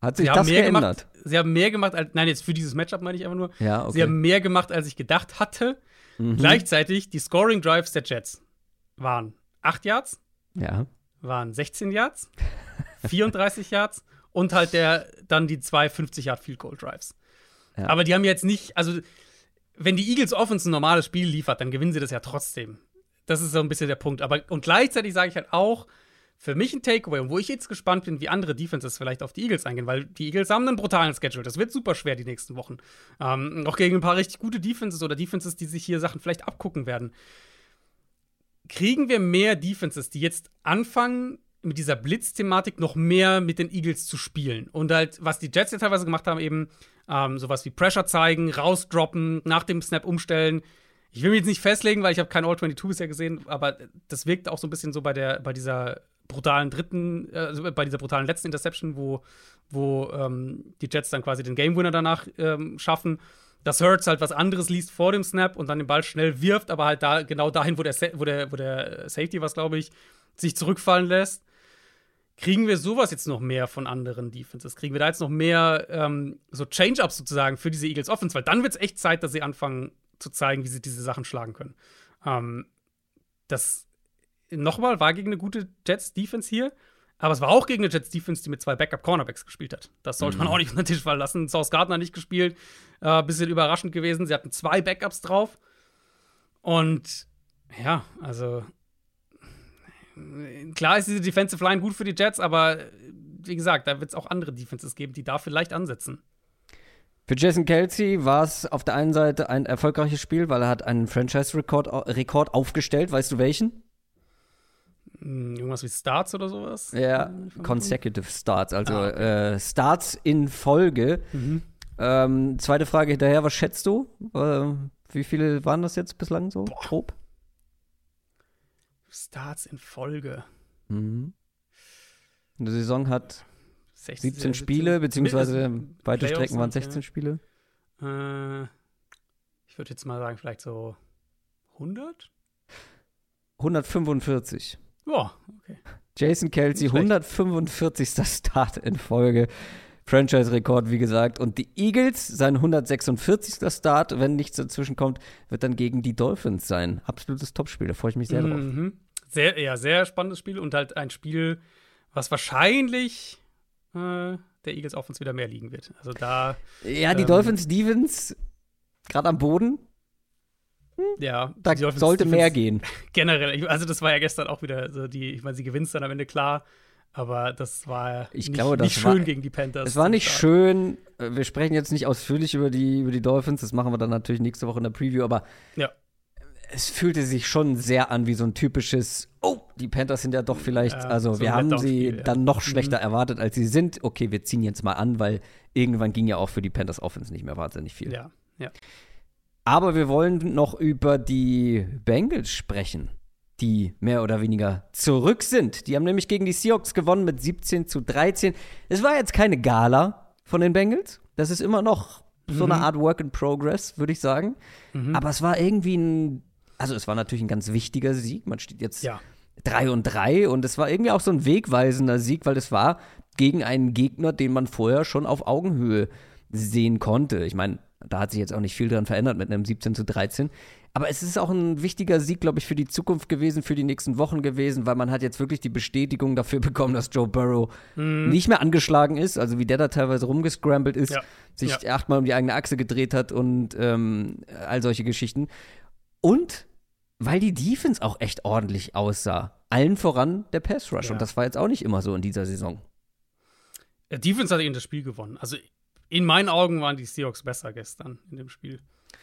Hat sich das geändert?
Sie haben mehr gemacht, als, nein, jetzt für dieses Matchup meine ich einfach nur.
Ja, okay.
Sie haben mehr gemacht, als ich gedacht hatte. Gleichzeitig, die Scoring Drives der Jets waren 8 Yards, waren 16 Yards, 34 Yards und halt dann die 2 50-Yard-Field-Goal-Drives. Ja. Aber die haben jetzt nicht, also wenn die Eagles Offense ein normales Spiel liefert, dann gewinnen sie das ja trotzdem. Das ist so ein bisschen der Punkt. Und gleichzeitig sage ich halt auch, für mich ein Takeaway, und wo ich jetzt gespannt bin, wie andere Defenses vielleicht auf die Eagles eingehen, weil die Eagles haben einen brutalen Schedule. Das wird super schwer die nächsten Wochen. Auch gegen ein paar richtig gute Defenses oder Defenses, die sich hier Sachen vielleicht abgucken werden. Kriegen wir mehr Defenses, die jetzt anfangen, mit dieser Blitz-Thematik noch mehr mit den Eagles zu spielen? Und halt, was die Jets ja teilweise gemacht haben, eben sowas wie Pressure zeigen, rausdroppen, nach dem Snap umstellen. Ich will mich jetzt nicht festlegen, weil ich habe kein All-22 bisher gesehen, aber das wirkt auch so ein bisschen so bei dieser brutalen bei dieser brutalen letzten Interception, wo die Jets dann quasi den Game-Winner danach schaffen, dass Hurts halt was anderes liest vor dem Snap und dann den Ball schnell wirft, aber halt genau dahin, wo der Safety was, glaube ich, sich zurückfallen lässt. Kriegen wir sowas jetzt noch mehr von anderen Defenses? Kriegen wir da jetzt noch mehr so Change-Ups sozusagen für diese Eagles Offense? Weil dann wird es echt Zeit, dass sie anfangen zu zeigen, wie sie diese Sachen schlagen können. Das nochmal war gegen eine gute Jets-Defense hier, aber es war auch gegen eine Jets-Defense, die mit 2 Backup-Cornerbacks gespielt hat. Das sollte man auch nicht unter den Tisch fallen lassen. Sauce Gardner nicht gespielt. Bisschen überraschend gewesen. Sie hatten 2 Backups drauf. Und ja, also klar ist diese Defensive Line gut für die Jets, aber wie gesagt, da wird es auch andere Defenses geben, die da vielleicht ansetzen.
Für Jason Kelce war es auf der einen Seite ein erfolgreiches Spiel, weil er hat einen Franchise-Rekord aufgestellt. Weißt du welchen?
Irgendwas wie Starts oder sowas?
Ja, Consecutive Starts, also okay. Starts in Folge. Zweite Frage hinterher, was schätzt du? Wie viele waren das jetzt bislang so, grob?
Starts in Folge.
Eine Saison hat 17 Spiele, beziehungsweise weite Strecken waren 16 Spiele.
Ich würde jetzt mal sagen, vielleicht so 100?
145.
Boah, okay.
Jason Kelce, 145. Start in Folge. Franchise-Rekord, wie gesagt. Und die Eagles, sein 146. Start, wenn nichts dazwischen kommt, wird dann gegen die Dolphins sein. Absolutes Topspiel, da freue ich mich sehr drauf.
Sehr spannendes Spiel und halt ein Spiel, was wahrscheinlich der Eagles Offense wieder mehr liegen wird. Also da.
Ja, die Dolphins Defense, gerade am Boden.
Ja,
da sollte mehr gehen.
Generell, also das war ja gestern auch wieder so ich meine, sie gewinnt dann am Ende klar, aber das war nicht schön gegen die Panthers.
Es war nicht schön. Wir sprechen jetzt nicht ausführlich über die Dolphins, das machen wir dann natürlich nächste Woche in der Preview, aber es fühlte sich schon sehr an wie so ein typisches, die Panthers sind ja doch vielleicht, also so wir haben sie dann noch schlechter erwartet, als sie sind. Okay, wir ziehen jetzt mal an, weil irgendwann ging ja auch für die Panthers Offense nicht mehr wahnsinnig viel.
Ja.
Aber wir wollen noch über die Bengals sprechen, die mehr oder weniger zurück sind. Die haben nämlich gegen die Seahawks gewonnen mit 17-13. Es war jetzt keine Gala von den Bengals. Das ist immer noch so eine Art Work in Progress, würde ich sagen. Aber es war irgendwie es war natürlich ein ganz wichtiger Sieg. Man steht jetzt 3-3 und es war irgendwie auch so ein wegweisender Sieg, weil es war gegen einen Gegner, den man vorher schon auf Augenhöhe sehen konnte. Ich meine, da hat sich jetzt auch nicht viel dran verändert mit einem 17-13. Aber es ist auch ein wichtiger Sieg, glaube ich, für die Zukunft gewesen, für die nächsten Wochen gewesen, weil man hat jetzt wirklich die Bestätigung dafür bekommen, dass Joe Burrow nicht mehr angeschlagen ist, also wie der da teilweise rumgescrambled ist, sich 8-mal um die eigene Achse gedreht hat und all solche Geschichten. Und weil die Defense auch echt ordentlich aussah. Allen voran der Pass Rush. Und das war jetzt auch nicht immer so in dieser Saison.
Der Defense hat eben das Spiel gewonnen. Also in meinen Augen waren die Seahawks besser gestern in dem Spiel.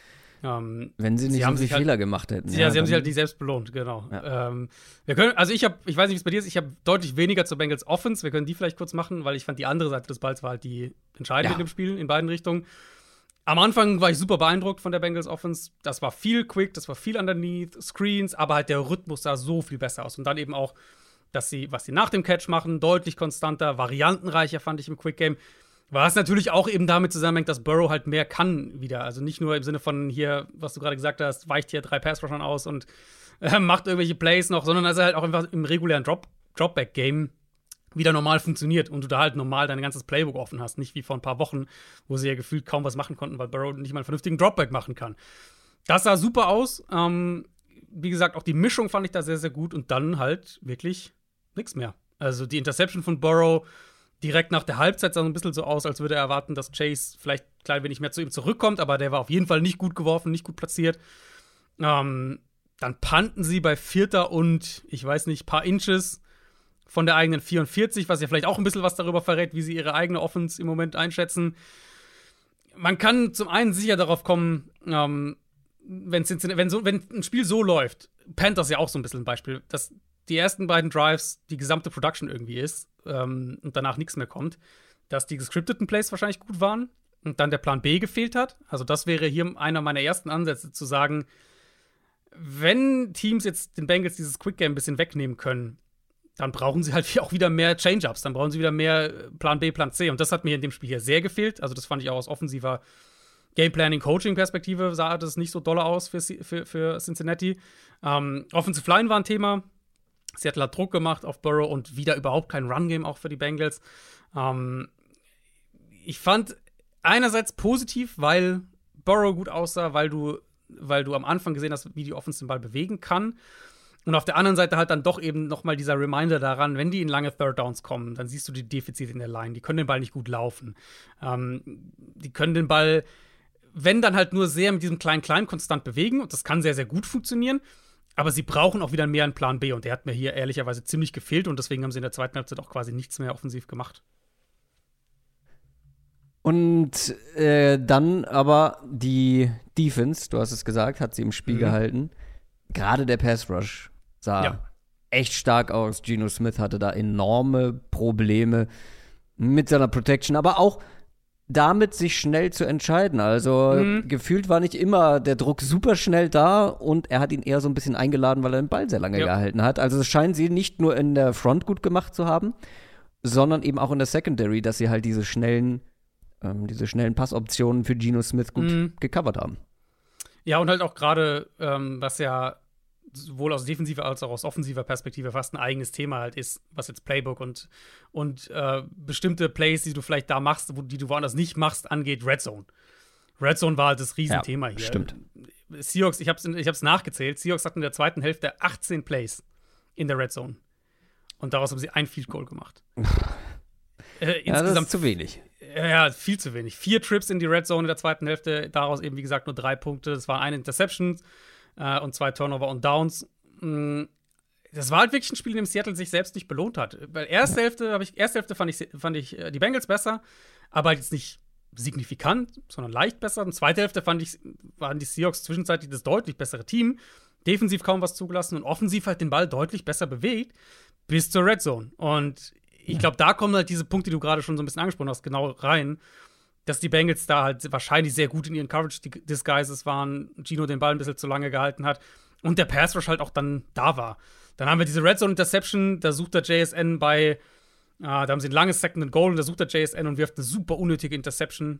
Wenn sie nicht so viele Fehler gemacht hätten.
Ja, sie haben sich halt nicht selbst belohnt, genau. Ja. Ich weiß nicht, wie es bei dir ist, ich habe deutlich weniger zur Bengals Offense. Wir können die vielleicht kurz machen, weil ich fand, die andere Seite des Balls war halt die entscheidende in dem Spiel, in beiden Richtungen. Am Anfang war ich super beeindruckt von der Bengals Offense. Das war viel quick, das war viel underneath, Screens, aber halt der Rhythmus sah so viel besser aus. Und dann eben auch, was sie nach dem Catch machen, deutlich konstanter, variantenreicher fand ich im Quick Game. Was natürlich auch eben damit zusammenhängt, dass Burrow halt mehr kann wieder. Also nicht nur im Sinne von hier, was du gerade gesagt hast, weicht hier 3 Pass-Rushern aus und macht irgendwelche Plays noch, sondern dass er halt auch einfach im regulären Dropback-Game wieder normal funktioniert und du da halt normal dein ganzes Playbook offen hast. Nicht wie vor ein paar Wochen, wo sie ja gefühlt kaum was machen konnten, weil Burrow nicht mal einen vernünftigen Dropback machen kann. Das sah super aus. Wie gesagt, auch die Mischung fand ich da sehr, sehr gut und dann halt wirklich nichts mehr. Also die Interception von Burrow direkt nach der Halbzeit sah so ein bisschen so aus, als würde er erwarten, dass Chase vielleicht ein klein wenig mehr zu ihm zurückkommt, aber der war auf jeden Fall nicht gut geworfen, nicht gut platziert. Dann punten sie bei 4. und, ich weiß nicht, paar Inches von der eigenen 44, was ja vielleicht auch ein bisschen was darüber verrät, wie sie ihre eigene Offense im Moment einschätzen. Man kann zum einen sicher darauf kommen, wenn ein Spiel so läuft, Panthers ja auch so ein bisschen ein Beispiel, dass die ersten beiden Drives die gesamte Production irgendwie ist und danach nichts mehr kommt, dass die gescripteten Plays wahrscheinlich gut waren und dann der Plan B gefehlt hat. Also das wäre hier einer meiner ersten Ansätze, zu sagen, wenn Teams jetzt den Bengals dieses Quick Game ein bisschen wegnehmen können, dann brauchen sie halt auch wieder mehr Change-Ups, dann brauchen sie wieder mehr Plan B, Plan C. Und das hat mir in dem Spiel hier sehr gefehlt. Also das fand ich auch aus offensiver Gameplanning-Coaching-Perspektive sah das nicht so doll aus für Cincinnati. Offensive Line war ein Thema. Seattle hat Druck gemacht auf Burrow und wieder überhaupt kein Run-Game auch für die Bengals. Ich fand einerseits positiv, weil Burrow gut aussah, weil du am Anfang gesehen hast, wie die Offense den Ball bewegen kann. Und auf der anderen Seite halt dann doch eben nochmal dieser Reminder daran, wenn die in lange Third Downs kommen, dann siehst du die Defizite in der Line. Die können den Ball nicht gut laufen. Die können den Ball, wenn dann halt nur sehr mit diesem Klein-Klein konstant bewegen. Und das kann sehr, sehr gut funktionieren. Aber sie brauchen auch wieder mehr einen Plan B. Und der hat mir hier ehrlicherweise ziemlich gefehlt. Und deswegen haben sie in der zweiten Halbzeit auch quasi nichts mehr offensiv gemacht.
Und dann aber die Defense, du hast es gesagt, hat sie im Spiel gehalten. Gerade der Pass Rush sah echt stark aus. Geno Smith hatte da enorme Probleme mit seiner Protection, aber auch damit, sich schnell zu entscheiden. Also gefühlt war nicht immer der Druck super schnell da und er hat ihn eher so ein bisschen eingeladen, weil er den Ball sehr lange gehalten hat. Also es scheinen sie nicht nur in der Front gut gemacht zu haben, sondern eben auch in der Secondary, dass sie halt diese schnellen Passoptionen für Geno Smith gut gecovert haben.
Ja, und halt auch gerade, was ja sowohl aus defensiver als auch aus offensiver Perspektive fast ein eigenes Thema halt ist, was jetzt Playbook und bestimmte Plays, die du vielleicht da machst, die du woanders nicht machst, angeht, Red Zone. Red Zone war halt das Riesenthema hier.
Stimmt.
Seahawks, ich hab's nachgezählt, Seahawks hatten in der zweiten Hälfte 18 Plays in der Red Zone. Und daraus haben sie ein Field Goal gemacht.
Insgesamt das ist zu wenig.
Ja, viel zu wenig. 4 Trips in die Red Zone in der zweiten Hälfte, daraus eben, wie gesagt, nur 3 Punkte. Das waren eine Interception und 2 Turnover und Downs. Das war halt wirklich ein Spiel, in dem Seattle sich selbst nicht belohnt hat. Weil erste Hälfte fand ich die Bengals besser, aber halt jetzt nicht signifikant, sondern leicht besser. Und zweite Hälfte waren die Seahawks zwischenzeitlich das deutlich bessere Team. Defensiv kaum was zugelassen und offensiv halt den Ball deutlich besser bewegt bis zur Red Zone. Und ich glaube, da kommen halt diese Punkte, die du gerade schon so ein bisschen angesprochen hast, genau rein, dass die Bengals da halt wahrscheinlich sehr gut in ihren Coverage-Disguises waren, Geno den Ball ein bisschen zu lange gehalten hat und der Pass-Rush halt auch dann da war. Dann haben wir diese Red-Zone-Interception, da sucht der JSN da haben sie ein langes Second and Goal und da sucht der JSN und wirft eine super unnötige Interception.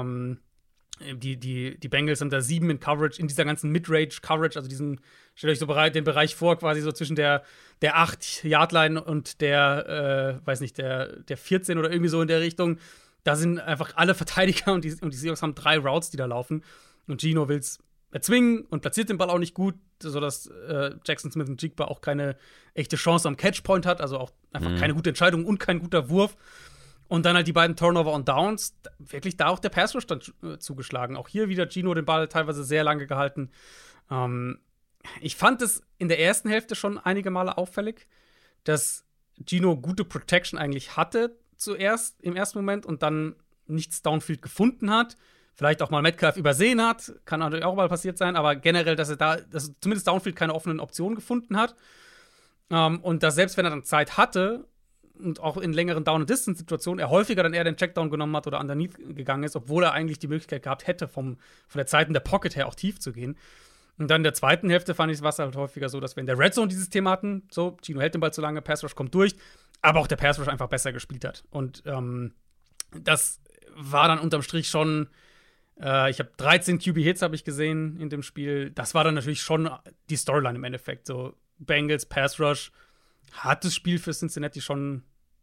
Die Bengals sind da 7 in Coverage, in dieser ganzen Mid-Range-Coverage, also stellt euch so den Bereich vor, quasi so zwischen der 8-Yard-Line und der 14 oder irgendwie so in der Richtung. Da sind einfach alle Verteidiger und die Seahawks haben 3 Routes, die da laufen. Und Geno will's erzwingen und platziert den Ball auch nicht gut, sodass Jackson Smith und Jigba auch keine echte Chance am Catchpoint hat, also auch einfach keine gute Entscheidung und kein guter Wurf. Und dann halt die beiden Turnover und Downs, wirklich da auch der Pass-Rush dann zugeschlagen. Auch hier wieder Geno den Ball teilweise sehr lange gehalten. Ich fand es in der ersten Hälfte schon einige Male auffällig, dass Geno gute Protection eigentlich hatte zuerst im ersten Moment und dann nichts Downfield gefunden hat. Vielleicht auch mal Metcalf übersehen hat, kann natürlich auch mal passiert sein, aber generell, dass er zumindest Downfield keine offenen Optionen gefunden hat. Und dass selbst wenn er dann Zeit hatte und auch in längeren Down-and-Distance-Situationen er häufiger dann eher den Checkdown genommen hat oder underneath gegangen ist, obwohl er eigentlich die Möglichkeit gehabt hätte, von der Zeit in der Pocket her auch tief zu gehen. Und dann in der zweiten Hälfte fand ich es halt häufiger so, dass wir in der Red Zone dieses Thema hatten, so, Geno hält den Ball zu lange, Pass Rush kommt durch, aber auch der Pass Rush einfach besser gespielt hat. Und das war dann unterm Strich schon, ich habe 13 QB-Hits habe ich gesehen in dem Spiel. Das war dann natürlich schon die Storyline im Endeffekt. So, Bengals, Pass Rush hat das Spiel für Cincinnati schon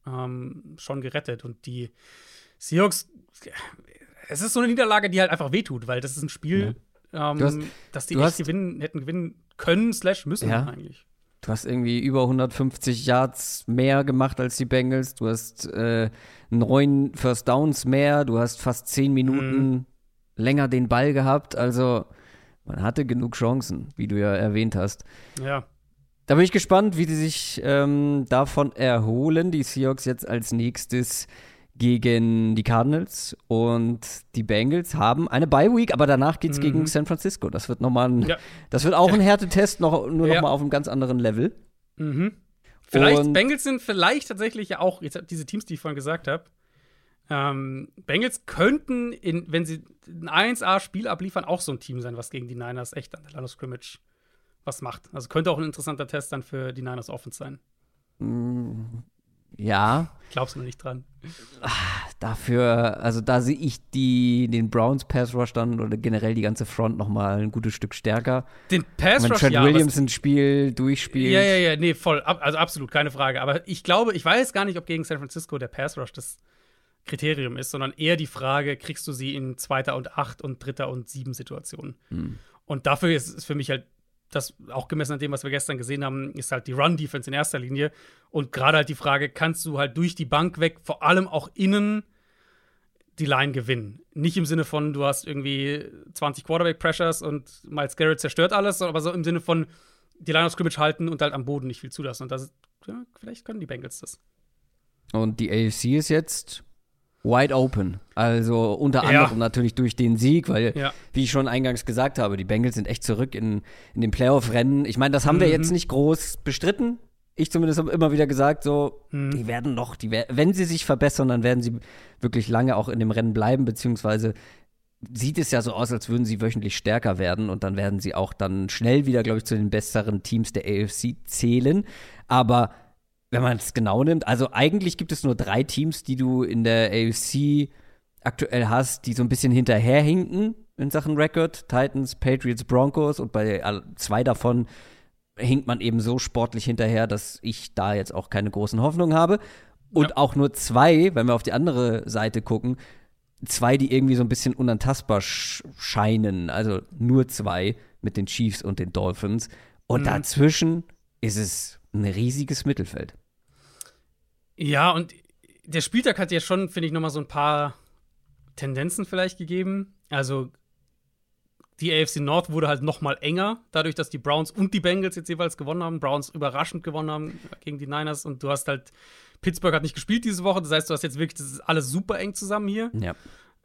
schon gerettet. Und die Seahawks, es ist so eine Niederlage, die halt einfach wehtut, weil das ist ein Spiel, dass die echt hätten gewinnen können / müssen eigentlich.
Du hast irgendwie über 150 Yards mehr gemacht als die Bengals. Du hast 9 First Downs mehr. Du hast fast 10 Minuten länger den Ball gehabt. Also man hatte genug Chancen, wie du ja erwähnt hast.
Ja.
Da bin ich gespannt, wie die sich davon erholen. Die Seahawks jetzt als nächstes gegen die Cardinals und die Bengals haben eine Bye-Week, aber danach geht's gegen San Francisco. Das wird das wird auch ein Härtetest, nur noch mal auf einem ganz anderen Level.
Bengals sind vielleicht tatsächlich ja auch, jetzt diese Teams, die ich vorhin gesagt habe, Bengals könnten, wenn sie ein 1A-Spiel abliefern, auch so ein Team sein, was gegen die Niners echt an der Line of Scrimmage was macht. Also könnte auch ein interessanter Test dann für die Niners Offense sein.
Ja.
Glaubst du noch nicht dran?
Dafür, also da sehe ich den Browns Pass Rush dann oder generell die ganze Front noch mal ein gutes Stück stärker.
Den Pass Rush,
wenn Trent Williams ein Spiel durchspielt.
Ja, nee, voll. Also absolut, keine Frage. Aber ich weiß gar nicht, ob gegen San Francisco der Pass Rush das Kriterium ist, sondern eher die Frage, kriegst du sie in 2. und 8 und 3. und 7 Situationen? Und dafür ist für mich halt das, auch gemessen an dem, was wir gestern gesehen haben, ist halt die Run-Defense in erster Linie. Und gerade halt die Frage, kannst du halt durch die Bank weg, vor allem auch innen, die Line gewinnen? Nicht im Sinne von, du hast irgendwie 20 Quarterback-Pressures und Myles Garrett zerstört alles, aber so im Sinne von die Line of Scrimmage halten und halt am Boden nicht viel zulassen. Und das vielleicht können die Bengals das.
Und die AFC ist jetzt wide open. Also unter anderem natürlich durch den Sieg, weil, wie ich schon eingangs gesagt habe, die Bengals sind echt zurück in den Playoff-Rennen. Ich meine, das haben wir jetzt nicht groß bestritten. Ich zumindest habe immer wieder gesagt, die werden wenn sie sich verbessern, dann werden sie wirklich lange auch in dem Rennen bleiben, beziehungsweise sieht es ja so aus, als würden sie wöchentlich stärker werden und dann werden sie auch dann schnell wieder, glaube ich, zu den besseren Teams der AFC zählen. Aber wenn man es genau nimmt, also eigentlich gibt es nur 3 Teams, die du in der AFC aktuell hast, die so ein bisschen hinterherhinken in Sachen Record. Titans, Patriots, Broncos, und bei 2 davon hinkt man eben so sportlich hinterher, dass ich da jetzt auch keine großen Hoffnungen habe. Und auch nur 2, wenn wir auf die andere Seite gucken, 2, die irgendwie so ein bisschen unantastbar scheinen. Also nur 2 mit den Chiefs und den Dolphins. Und dazwischen ist es ein riesiges Mittelfeld.
Ja, und der Spieltag hat ja schon, finde ich, noch mal so ein paar Tendenzen vielleicht gegeben. Also die AFC North wurde halt noch mal enger, dadurch, dass die Browns und die Bengals jetzt jeweils gewonnen haben. Browns überraschend gewonnen haben gegen die Niners. Und du hast halt, Pittsburgh hat nicht gespielt diese Woche. Das heißt, du hast jetzt wirklich, das ist alles super eng zusammen hier.
Ja.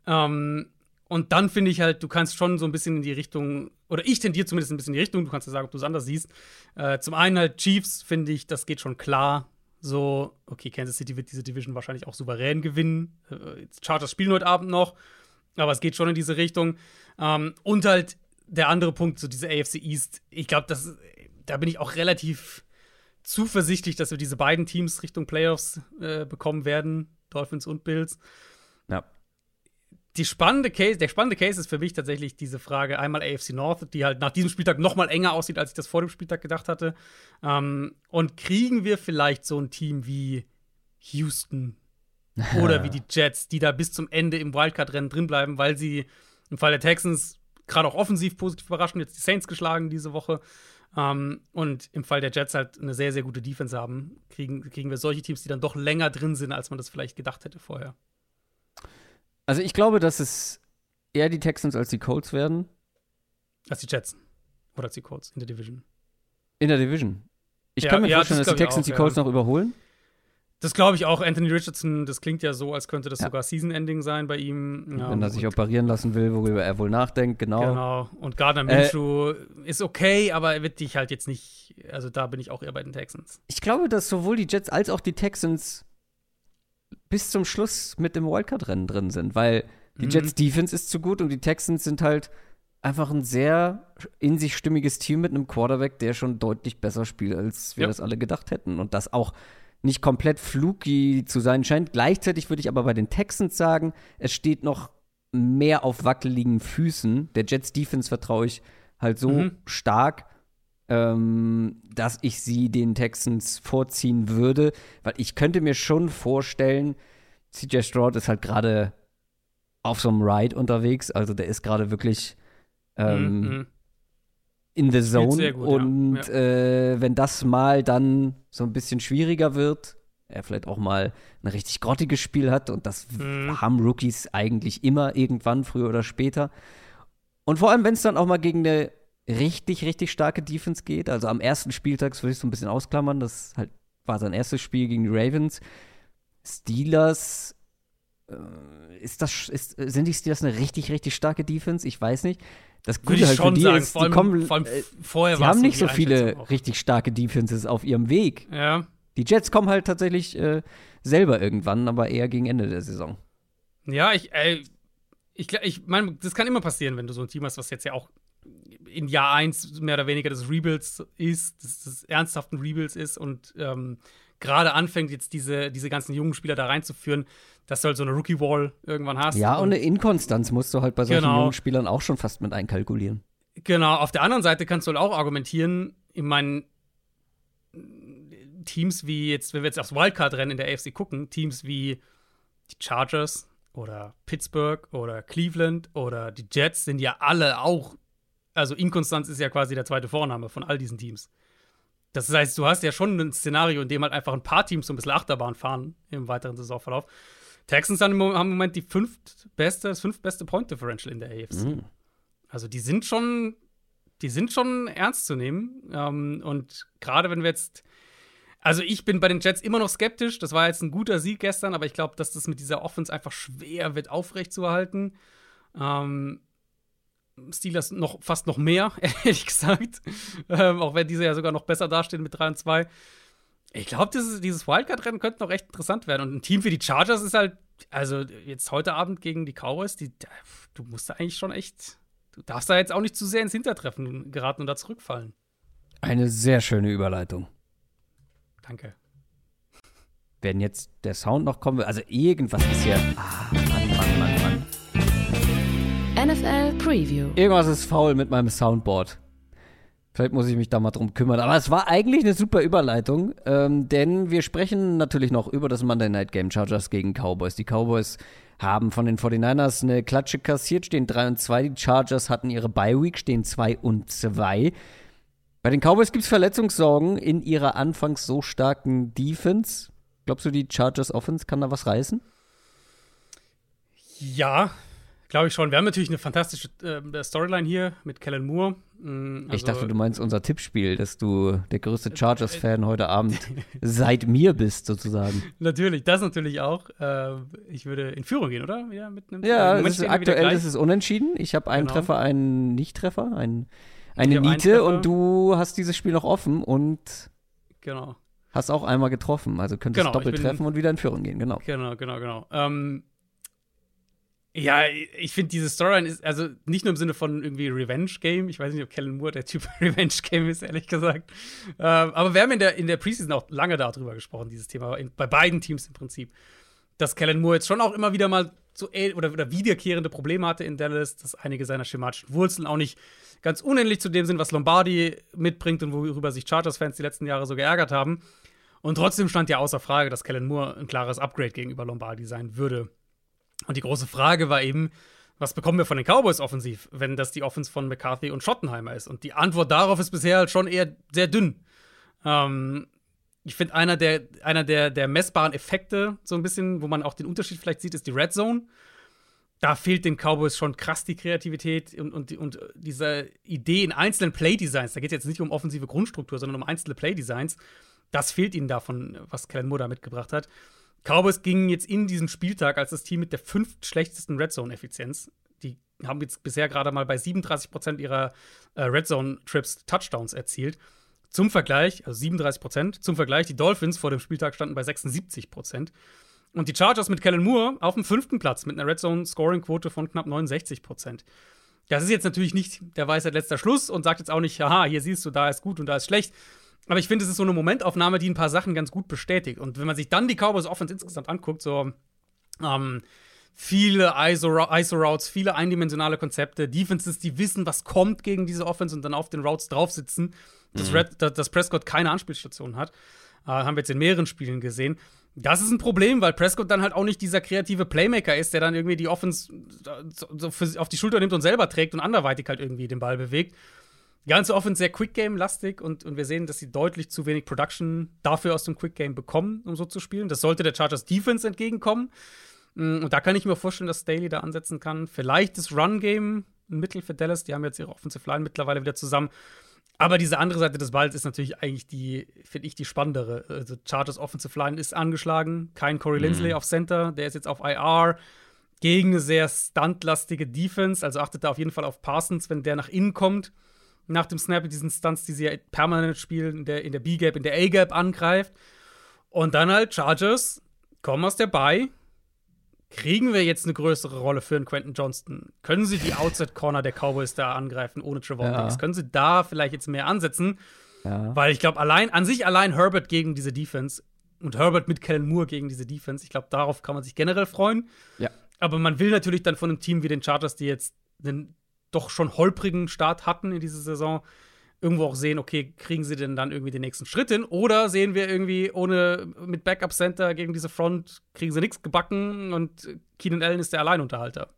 Und dann finde ich halt, du kannst schon so ein bisschen in die Richtung, oder ich tendiere zumindest ein bisschen in die Richtung, du kannst ja sagen, ob du es anders siehst. Zum einen halt Chiefs, finde ich, das geht schon klar. So, okay, Kansas City wird diese Division wahrscheinlich auch souverän gewinnen. Chargers spielen heute Abend noch, aber es geht schon in diese Richtung. Und halt der andere Punkt, so diese AFC East, ich glaube, da bin ich auch relativ zuversichtlich, dass wir diese beiden Teams Richtung Playoffs bekommen werden, Dolphins und Bills.
Ja.
Der spannende Case ist für mich tatsächlich diese Frage, einmal AFC North, die halt nach diesem Spieltag noch mal enger aussieht, als ich das vor dem Spieltag gedacht hatte. Und kriegen wir vielleicht so ein Team wie Houston oder wie die Jets, die da bis zum Ende im Wildcard-Rennen drin bleiben, weil sie im Fall der Texans gerade auch offensiv positiv überraschen, jetzt die Saints geschlagen diese Woche. Und im Fall der Jets halt eine sehr, sehr gute Defense haben, kriegen wir solche Teams, die dann doch länger drin sind, als man das vielleicht gedacht hätte vorher.
Also ich glaube, dass es eher die Texans als die Colts werden.
Als die Jets. Oder als die Colts in der Division.
In der Division. Ich kann mir vorstellen, dass die Texans die Colts noch überholen.
Das glaube ich auch. Anthony Richardson, das klingt ja so, als könnte das sogar Season-Ending sein bei ihm. Ja,
wenn er sich operieren lassen will, worüber er wohl nachdenkt, genau.
Genau. Und Gardner Minshew ist okay, aber er wird dich halt jetzt nicht, also da bin ich auch eher bei den Texans.
Ich glaube, dass sowohl die Jets als auch die Texans bis zum Schluss mit dem Wildcard-Rennen drin sind, weil die Jets Defense ist zu gut und die Texans sind halt einfach ein sehr in sich stimmiges Team mit einem Quarterback, der schon deutlich besser spielt, als wir das alle gedacht hätten. Und das auch nicht komplett fluky zu sein scheint. Gleichzeitig würde ich aber bei den Texans sagen, es steht noch mehr auf wackeligen Füßen. Der Jets Defense vertraue ich halt so stark. dass ich sie den Texans vorziehen würde, weil ich könnte mir schon vorstellen, CJ Stroud ist halt gerade auf so einem Ride unterwegs, also der ist gerade wirklich in the zone
sehr gut,
und wenn das mal dann so ein bisschen schwieriger wird, er vielleicht auch mal ein richtig grottiges Spiel hat und das haben Rookies eigentlich immer irgendwann, früher oder später. Und vor allem, wenn es dann auch mal gegen eine richtig, richtig starke Defense geht, also am ersten Spieltag, das würde ich so ein bisschen ausklammern, das halt war sein erstes Spiel gegen die Ravens. Steelers, sind die Steelers eine richtig, richtig starke Defense? Ich weiß nicht. Das Gute halt für die sagen, ist, die kommen, vorher sie haben nicht so viele richtig starke Defenses auf ihrem Weg.
Ja.
Die Jets kommen halt tatsächlich selber irgendwann, aber eher gegen Ende der Saison.
Ja, ich meine, das kann immer passieren, wenn du so ein Team hast, was jetzt ja auch in Jahr 1 mehr oder weniger des Rebuilds ist, des ernsthaften Rebuilds ist und gerade anfängt, jetzt diese ganzen jungen Spieler da reinzuführen, dass du halt so eine Rookie-Wall irgendwann hast.
Ja, und eine Inkonstanz musst du halt bei solchen jungen Spielern auch schon fast mit einkalkulieren.
Genau, auf der anderen Seite kannst du halt auch argumentieren, ich meine, Teams wie jetzt, wenn wir jetzt aufs Wildcard-Rennen in der AFC gucken, Teams wie die Chargers oder Pittsburgh oder Cleveland oder die Jets sind ja alle auch, also Inkonstanz ist ja quasi der zweite Vorname von all diesen Teams. Das heißt, du hast ja schon ein Szenario, in dem halt einfach ein paar Teams so ein bisschen Achterbahn fahren im weiteren Saisonverlauf. Texans haben im Moment das fünftbeste Point Differential in der AFC. Also die sind schon ernst zu nehmen. Und gerade wenn wir jetzt, also ich bin bei den Jets immer noch skeptisch. Das war jetzt ein guter Sieg gestern, aber ich glaube, dass das mit dieser Offense einfach schwer wird, aufrechtzuerhalten. Steelers fast noch mehr, ehrlich gesagt. Auch wenn diese ja sogar noch besser dastehen mit 3-2. Ich glaube, dieses Wildcard-Rennen könnte noch echt interessant werden. Und ein Team wie die Chargers ist halt, also jetzt heute Abend gegen die Cowboys, du musst da eigentlich schon echt, du darfst da jetzt auch nicht zu sehr ins Hintertreffen geraten und da zurückfallen.
Eine sehr schöne Überleitung.
Danke.
Wenn jetzt der Sound noch kommen will, also irgendwas ist hier, Mann.
NFL Preview.
Irgendwas ist faul mit meinem Soundboard. Vielleicht muss ich mich da mal drum kümmern. Aber es war eigentlich eine super Überleitung, denn wir sprechen natürlich noch über das Monday Night Game Chargers gegen Cowboys. Die Cowboys haben von den 49ers eine Klatsche kassiert, stehen 3-2. Die Chargers hatten ihre Bye-Week, stehen 2-2. Bei den Cowboys gibt es Verletzungssorgen in ihrer anfangs so starken Defense. Glaubst du, die Chargers Offense kann da was reißen?
Ja, glaube ich schon. Wir haben natürlich eine fantastische Storyline hier mit Kellen Moore.
Ich dachte, du meinst unser Tippspiel, dass du der größte Chargers-Fan heute Abend seit mir bist, sozusagen.
Natürlich, das natürlich auch. Ich würde in Führung gehen, oder? Wieder mit einem
aktuell ist es unentschieden. Ich habe einen Treffer, einen Nicht-Treffer, eine Niete und du hast dieses Spiel noch offen und hast auch einmal getroffen. Also könntest doppelt treffen und wieder in Führung gehen, genau.
Genau. Ja, ich finde, diese Storyline ist, also nicht nur im Sinne von irgendwie Revenge-Game, ich weiß nicht, ob Kellen Moore der Typ Revenge-Game ist, ehrlich gesagt. Aber wir haben in der Preseason auch lange darüber gesprochen, dieses Thema, bei beiden Teams im Prinzip. Dass Kellen Moore jetzt schon auch immer wieder mal so oder wiederkehrende Probleme hatte in Dallas, dass einige seiner schematischen Wurzeln auch nicht ganz unähnlich zu dem sind, was Lombardi mitbringt und worüber sich Chargers-Fans die letzten Jahre so geärgert haben. Und trotzdem stand ja außer Frage, dass Kellen Moore ein klares Upgrade gegenüber Lombardi sein würde. Und die große Frage war eben, was bekommen wir von den Cowboys offensiv, wenn das die Offense von McCarthy und Schottenheimer ist? Und die Antwort darauf ist bisher halt schon eher sehr dünn. Ich finde, einer der messbaren Effekte, so ein bisschen, wo man auch den Unterschied vielleicht sieht, ist die Red Zone. Da fehlt den Cowboys schon krass die Kreativität und diese Idee in einzelnen Play-Designs. Da geht es jetzt nicht um offensive Grundstruktur, sondern um einzelne Play-Designs. Das fehlt ihnen davon, was Kellen Moore da mitgebracht hat. Cowboys gingen jetzt in diesem Spieltag als das Team mit der 5. schlechtesten Red Zone-Effizienz. Die haben jetzt bisher gerade mal bei 37% ihrer Red Zone-Trips Touchdowns erzielt. Zum Vergleich, also 37%, zum Vergleich, die Dolphins vor dem Spieltag standen bei 76%. Und die Chargers mit Kellen Moore auf dem 5. Platz mit einer Red Zone-Scoring-Quote von knapp 69%. Das ist jetzt natürlich nicht der Weisheit letzter Schluss und sagt jetzt auch nicht, haha, hier siehst du, da ist gut und da ist schlecht. Aber ich finde, es ist so eine Momentaufnahme, die ein paar Sachen ganz gut bestätigt. Und wenn man sich dann die Cowboys Offense insgesamt anguckt, so viele ISO-Routes, viele eindimensionale Konzepte, Defenses, die wissen, was kommt gegen diese Offense und dann auf den Routes drauf sitzen, dass Prescott keine Anspielstation hat. Haben wir jetzt in mehreren Spielen gesehen. Das ist ein Problem, weil Prescott dann halt auch nicht dieser kreative Playmaker ist, der dann irgendwie die Offense auf die Schulter nimmt und selber trägt und anderweitig halt irgendwie den Ball bewegt. Die ganze Offense sehr Quick-Game-lastig und wir sehen, dass sie deutlich zu wenig Production dafür aus dem Quick-Game bekommen, um so zu spielen. Das sollte der Chargers Defense entgegenkommen. Und da kann ich mir vorstellen, dass Staley da ansetzen kann. Vielleicht das Run-Game ein Mittel für Dallas. Die haben jetzt ihre Offensive Line mittlerweile wieder zusammen. Aber diese andere Seite des Balls ist natürlich eigentlich finde ich, die spannendere. Also Chargers Offensive Line ist angeschlagen. Kein Corey Linsley auf Center. Der ist jetzt auf IR. Gegen eine sehr stuntlastige Defense. Also achtet da auf jeden Fall auf Parsons, wenn der nach innen kommt. Nach dem Snap mit diesen Stunts, die sie ja permanent spielen, in der B-Gap, in der A-Gap angreift. Und dann halt Chargers kommen aus der Bye. Kriegen wir jetzt eine größere Rolle für einen Quentin Johnston? Können sie die Outside-Corner der Cowboys da angreifen ohne Trevon Diggs? Können sie da vielleicht jetzt mehr ansetzen? Ja. Weil ich glaube, allein Herbert gegen diese Defense und Herbert mit Kellen Moore gegen diese Defense, ich glaube, darauf kann man sich generell freuen. Ja. Aber man will natürlich dann von einem Team wie den Chargers, die jetzt einen doch schon holprigen Start hatten in dieser Saison, irgendwo auch sehen, okay, kriegen sie denn dann irgendwie den nächsten Schritt hin? Oder sehen wir irgendwie mit Backup-Center gegen diese Front, kriegen sie nichts gebacken und Keenan Allen ist der Alleinunterhalter?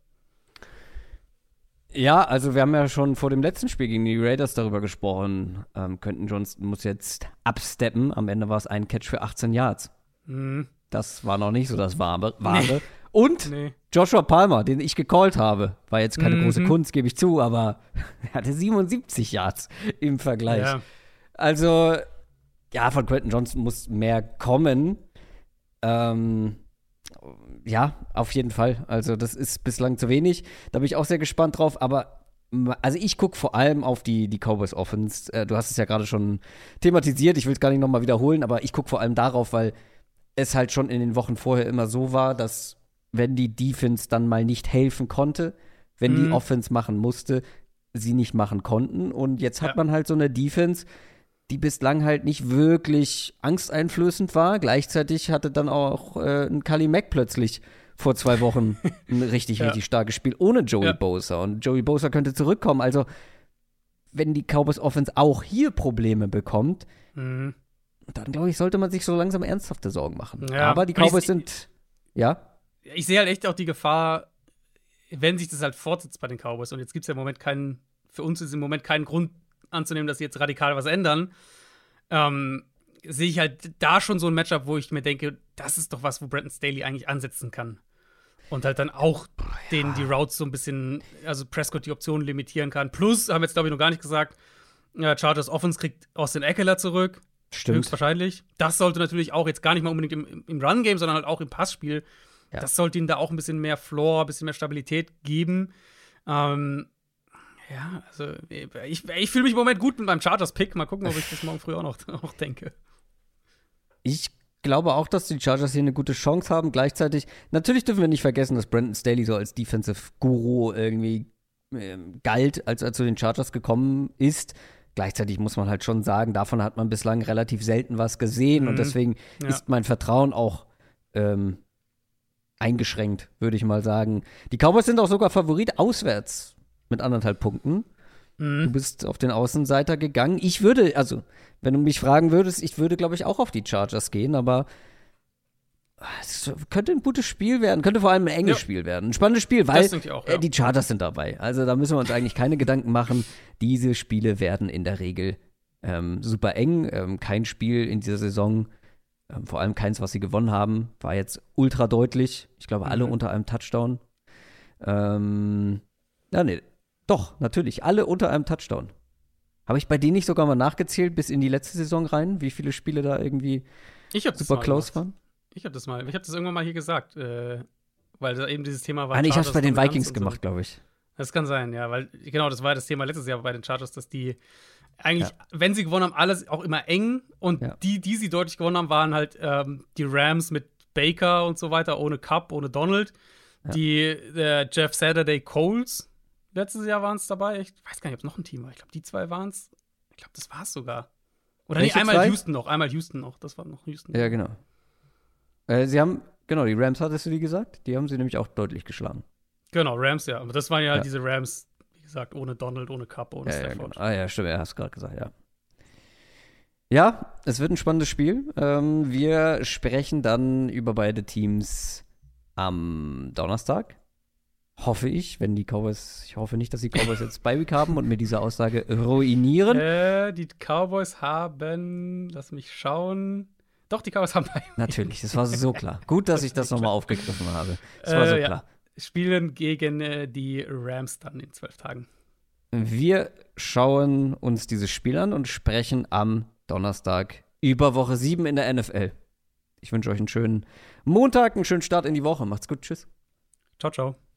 Ja, also wir haben ja schon vor dem letzten Spiel gegen die Raiders darüber gesprochen. Quentin Johnston muss jetzt absteppen. Am Ende war es ein Catch für 18 Yards. Das war noch nicht so das Wahre. Nee. Und Joshua Palmer, den ich gecallt habe, war jetzt keine große Kunst, gebe ich zu, aber er hatte 77 Yards im Vergleich. Ja. Also, ja, von Quentin Johnston muss mehr kommen. Ja, auf jeden Fall. Also, das ist bislang zu wenig. Da bin ich auch sehr gespannt drauf, aber also ich gucke vor allem auf die Cowboys Offense. Du hast es ja gerade schon thematisiert, ich will es gar nicht nochmal wiederholen, aber ich gucke vor allem darauf, weil es halt schon in den Wochen vorher immer so war, dass wenn die Defense dann mal nicht helfen konnte, wenn die Offense machen musste, sie nicht machen konnten. Und jetzt hat man halt so eine Defense, die bislang halt nicht wirklich angsteinflößend war. Gleichzeitig hatte dann auch ein Khalil Mack plötzlich vor 2 Wochen ein richtig starkes Spiel ohne Joey Bosa. Und Joey Bosa könnte zurückkommen. Also, wenn die Cowboys Offense auch hier Probleme bekommt, dann, glaube ich, sollte man sich so langsam ernsthafte Sorgen machen. Ja. Aber die Cowboys sind,
ich sehe halt echt auch die Gefahr, wenn sich das halt fortsetzt bei den Cowboys. Und jetzt gibt es ja im Moment für uns ist im Moment keinen Grund anzunehmen, dass sie jetzt radikal was ändern. Sehe ich halt da schon so ein Matchup, wo ich mir denke, das ist doch was, wo Brandon Staley eigentlich ansetzen kann. Und halt dann auch die Routes so ein bisschen, also Prescott die Optionen limitieren kann. Plus, haben wir jetzt, glaube ich, noch gar nicht gesagt, Chargers Offense kriegt Austin Ekeler zurück.
Stimmt.
Höchstwahrscheinlich. Das sollte natürlich auch jetzt gar nicht mal unbedingt im Run-Game, sondern halt auch im Passspiel. Ja. Das sollte ihnen da auch ein bisschen mehr Floor, ein bisschen mehr Stabilität geben. Also ich fühle mich im Moment gut mit meinem Chargers-Pick. Mal gucken, ob ich das morgen früh auch noch denke. Ich
glaube auch, dass die Chargers hier eine gute Chance haben. Gleichzeitig, natürlich dürfen wir nicht vergessen, dass Brandon Staley so als Defensive-Guru irgendwie galt, als er zu den Chargers gekommen ist. Gleichzeitig muss man halt schon sagen, davon hat man bislang relativ selten was gesehen. Und deswegen ist mein Vertrauen auch eingeschränkt, würde ich mal sagen. Die Cowboys sind auch sogar Favorit auswärts mit 1,5 Punkten. Du bist auf den Außenseiter gegangen. Ich würde, also, wenn du mich fragen würdest, ich würde, glaube ich, auch auf die Chargers gehen, aber es könnte ein gutes Spiel werden, könnte vor allem ein enges Spiel werden. Ein spannendes Spiel, weil die Chargers sind dabei. Also da müssen wir uns eigentlich keine Gedanken machen. Diese Spiele werden in der Regel super eng. Kein Spiel in dieser Saison, vor allem keins, was sie gewonnen haben, war jetzt ultra deutlich. Ich glaube, alle unter einem Touchdown. Doch, natürlich, alle unter einem Touchdown. Habe ich bei denen nicht sogar mal nachgezählt bis in die letzte Saison rein, wie viele Spiele da irgendwie super close waren?
Ich habe das irgendwann mal hier gesagt, weil da eben dieses Thema war.
Ich habe es bei den Vikings gemacht, glaube ich.
Das kann sein, ja, weil genau, das war das Thema letztes Jahr bei den Chargers, dass die eigentlich, wenn sie gewonnen haben, alles auch immer eng und die sie deutlich gewonnen haben, waren halt die Rams mit Baker und so weiter, ohne Cup, ohne Donald. Ja. Die Jeff Saturday Colts letztes Jahr waren es dabei. Ich weiß gar nicht, ob es noch ein Team war. Ich glaube, die 2 waren es. Ich glaube, das war es sogar. Oder
welche
einmal
2?
Houston noch. Das war noch Houston.
Ja, genau. Sie haben Genau, die Rams hattest du die gesagt? Die haben sie nämlich auch deutlich geschlagen.
Genau, Rams, ja. Aber das waren ja halt diese Rams, wie gesagt, ohne Donald, ohne Cup, ohne Stafford.
Genau. Ja, stimmt, hast du gerade gesagt, ja. Ja, es wird ein spannendes Spiel. Wir sprechen dann über beide Teams am Donnerstag. Hoffe ich, wenn die Cowboys, ich hoffe nicht, dass die Cowboys jetzt Bye-Week haben und mir diese Aussage ruinieren.
Die Cowboys haben, lass mich schauen. Doch, die Cowboys haben Bye-Week.
Natürlich, das war so klar. Gut, dass ich das nochmal aufgegriffen habe. Das war so klar.
Spielen gegen die Rams dann in 12 Tagen.
Wir schauen uns dieses Spiel an und sprechen am Donnerstag über Woche 7 in der NFL. Ich wünsche euch einen schönen Montag, einen schönen Start in die Woche. Macht's gut, tschüss.
Ciao, ciao.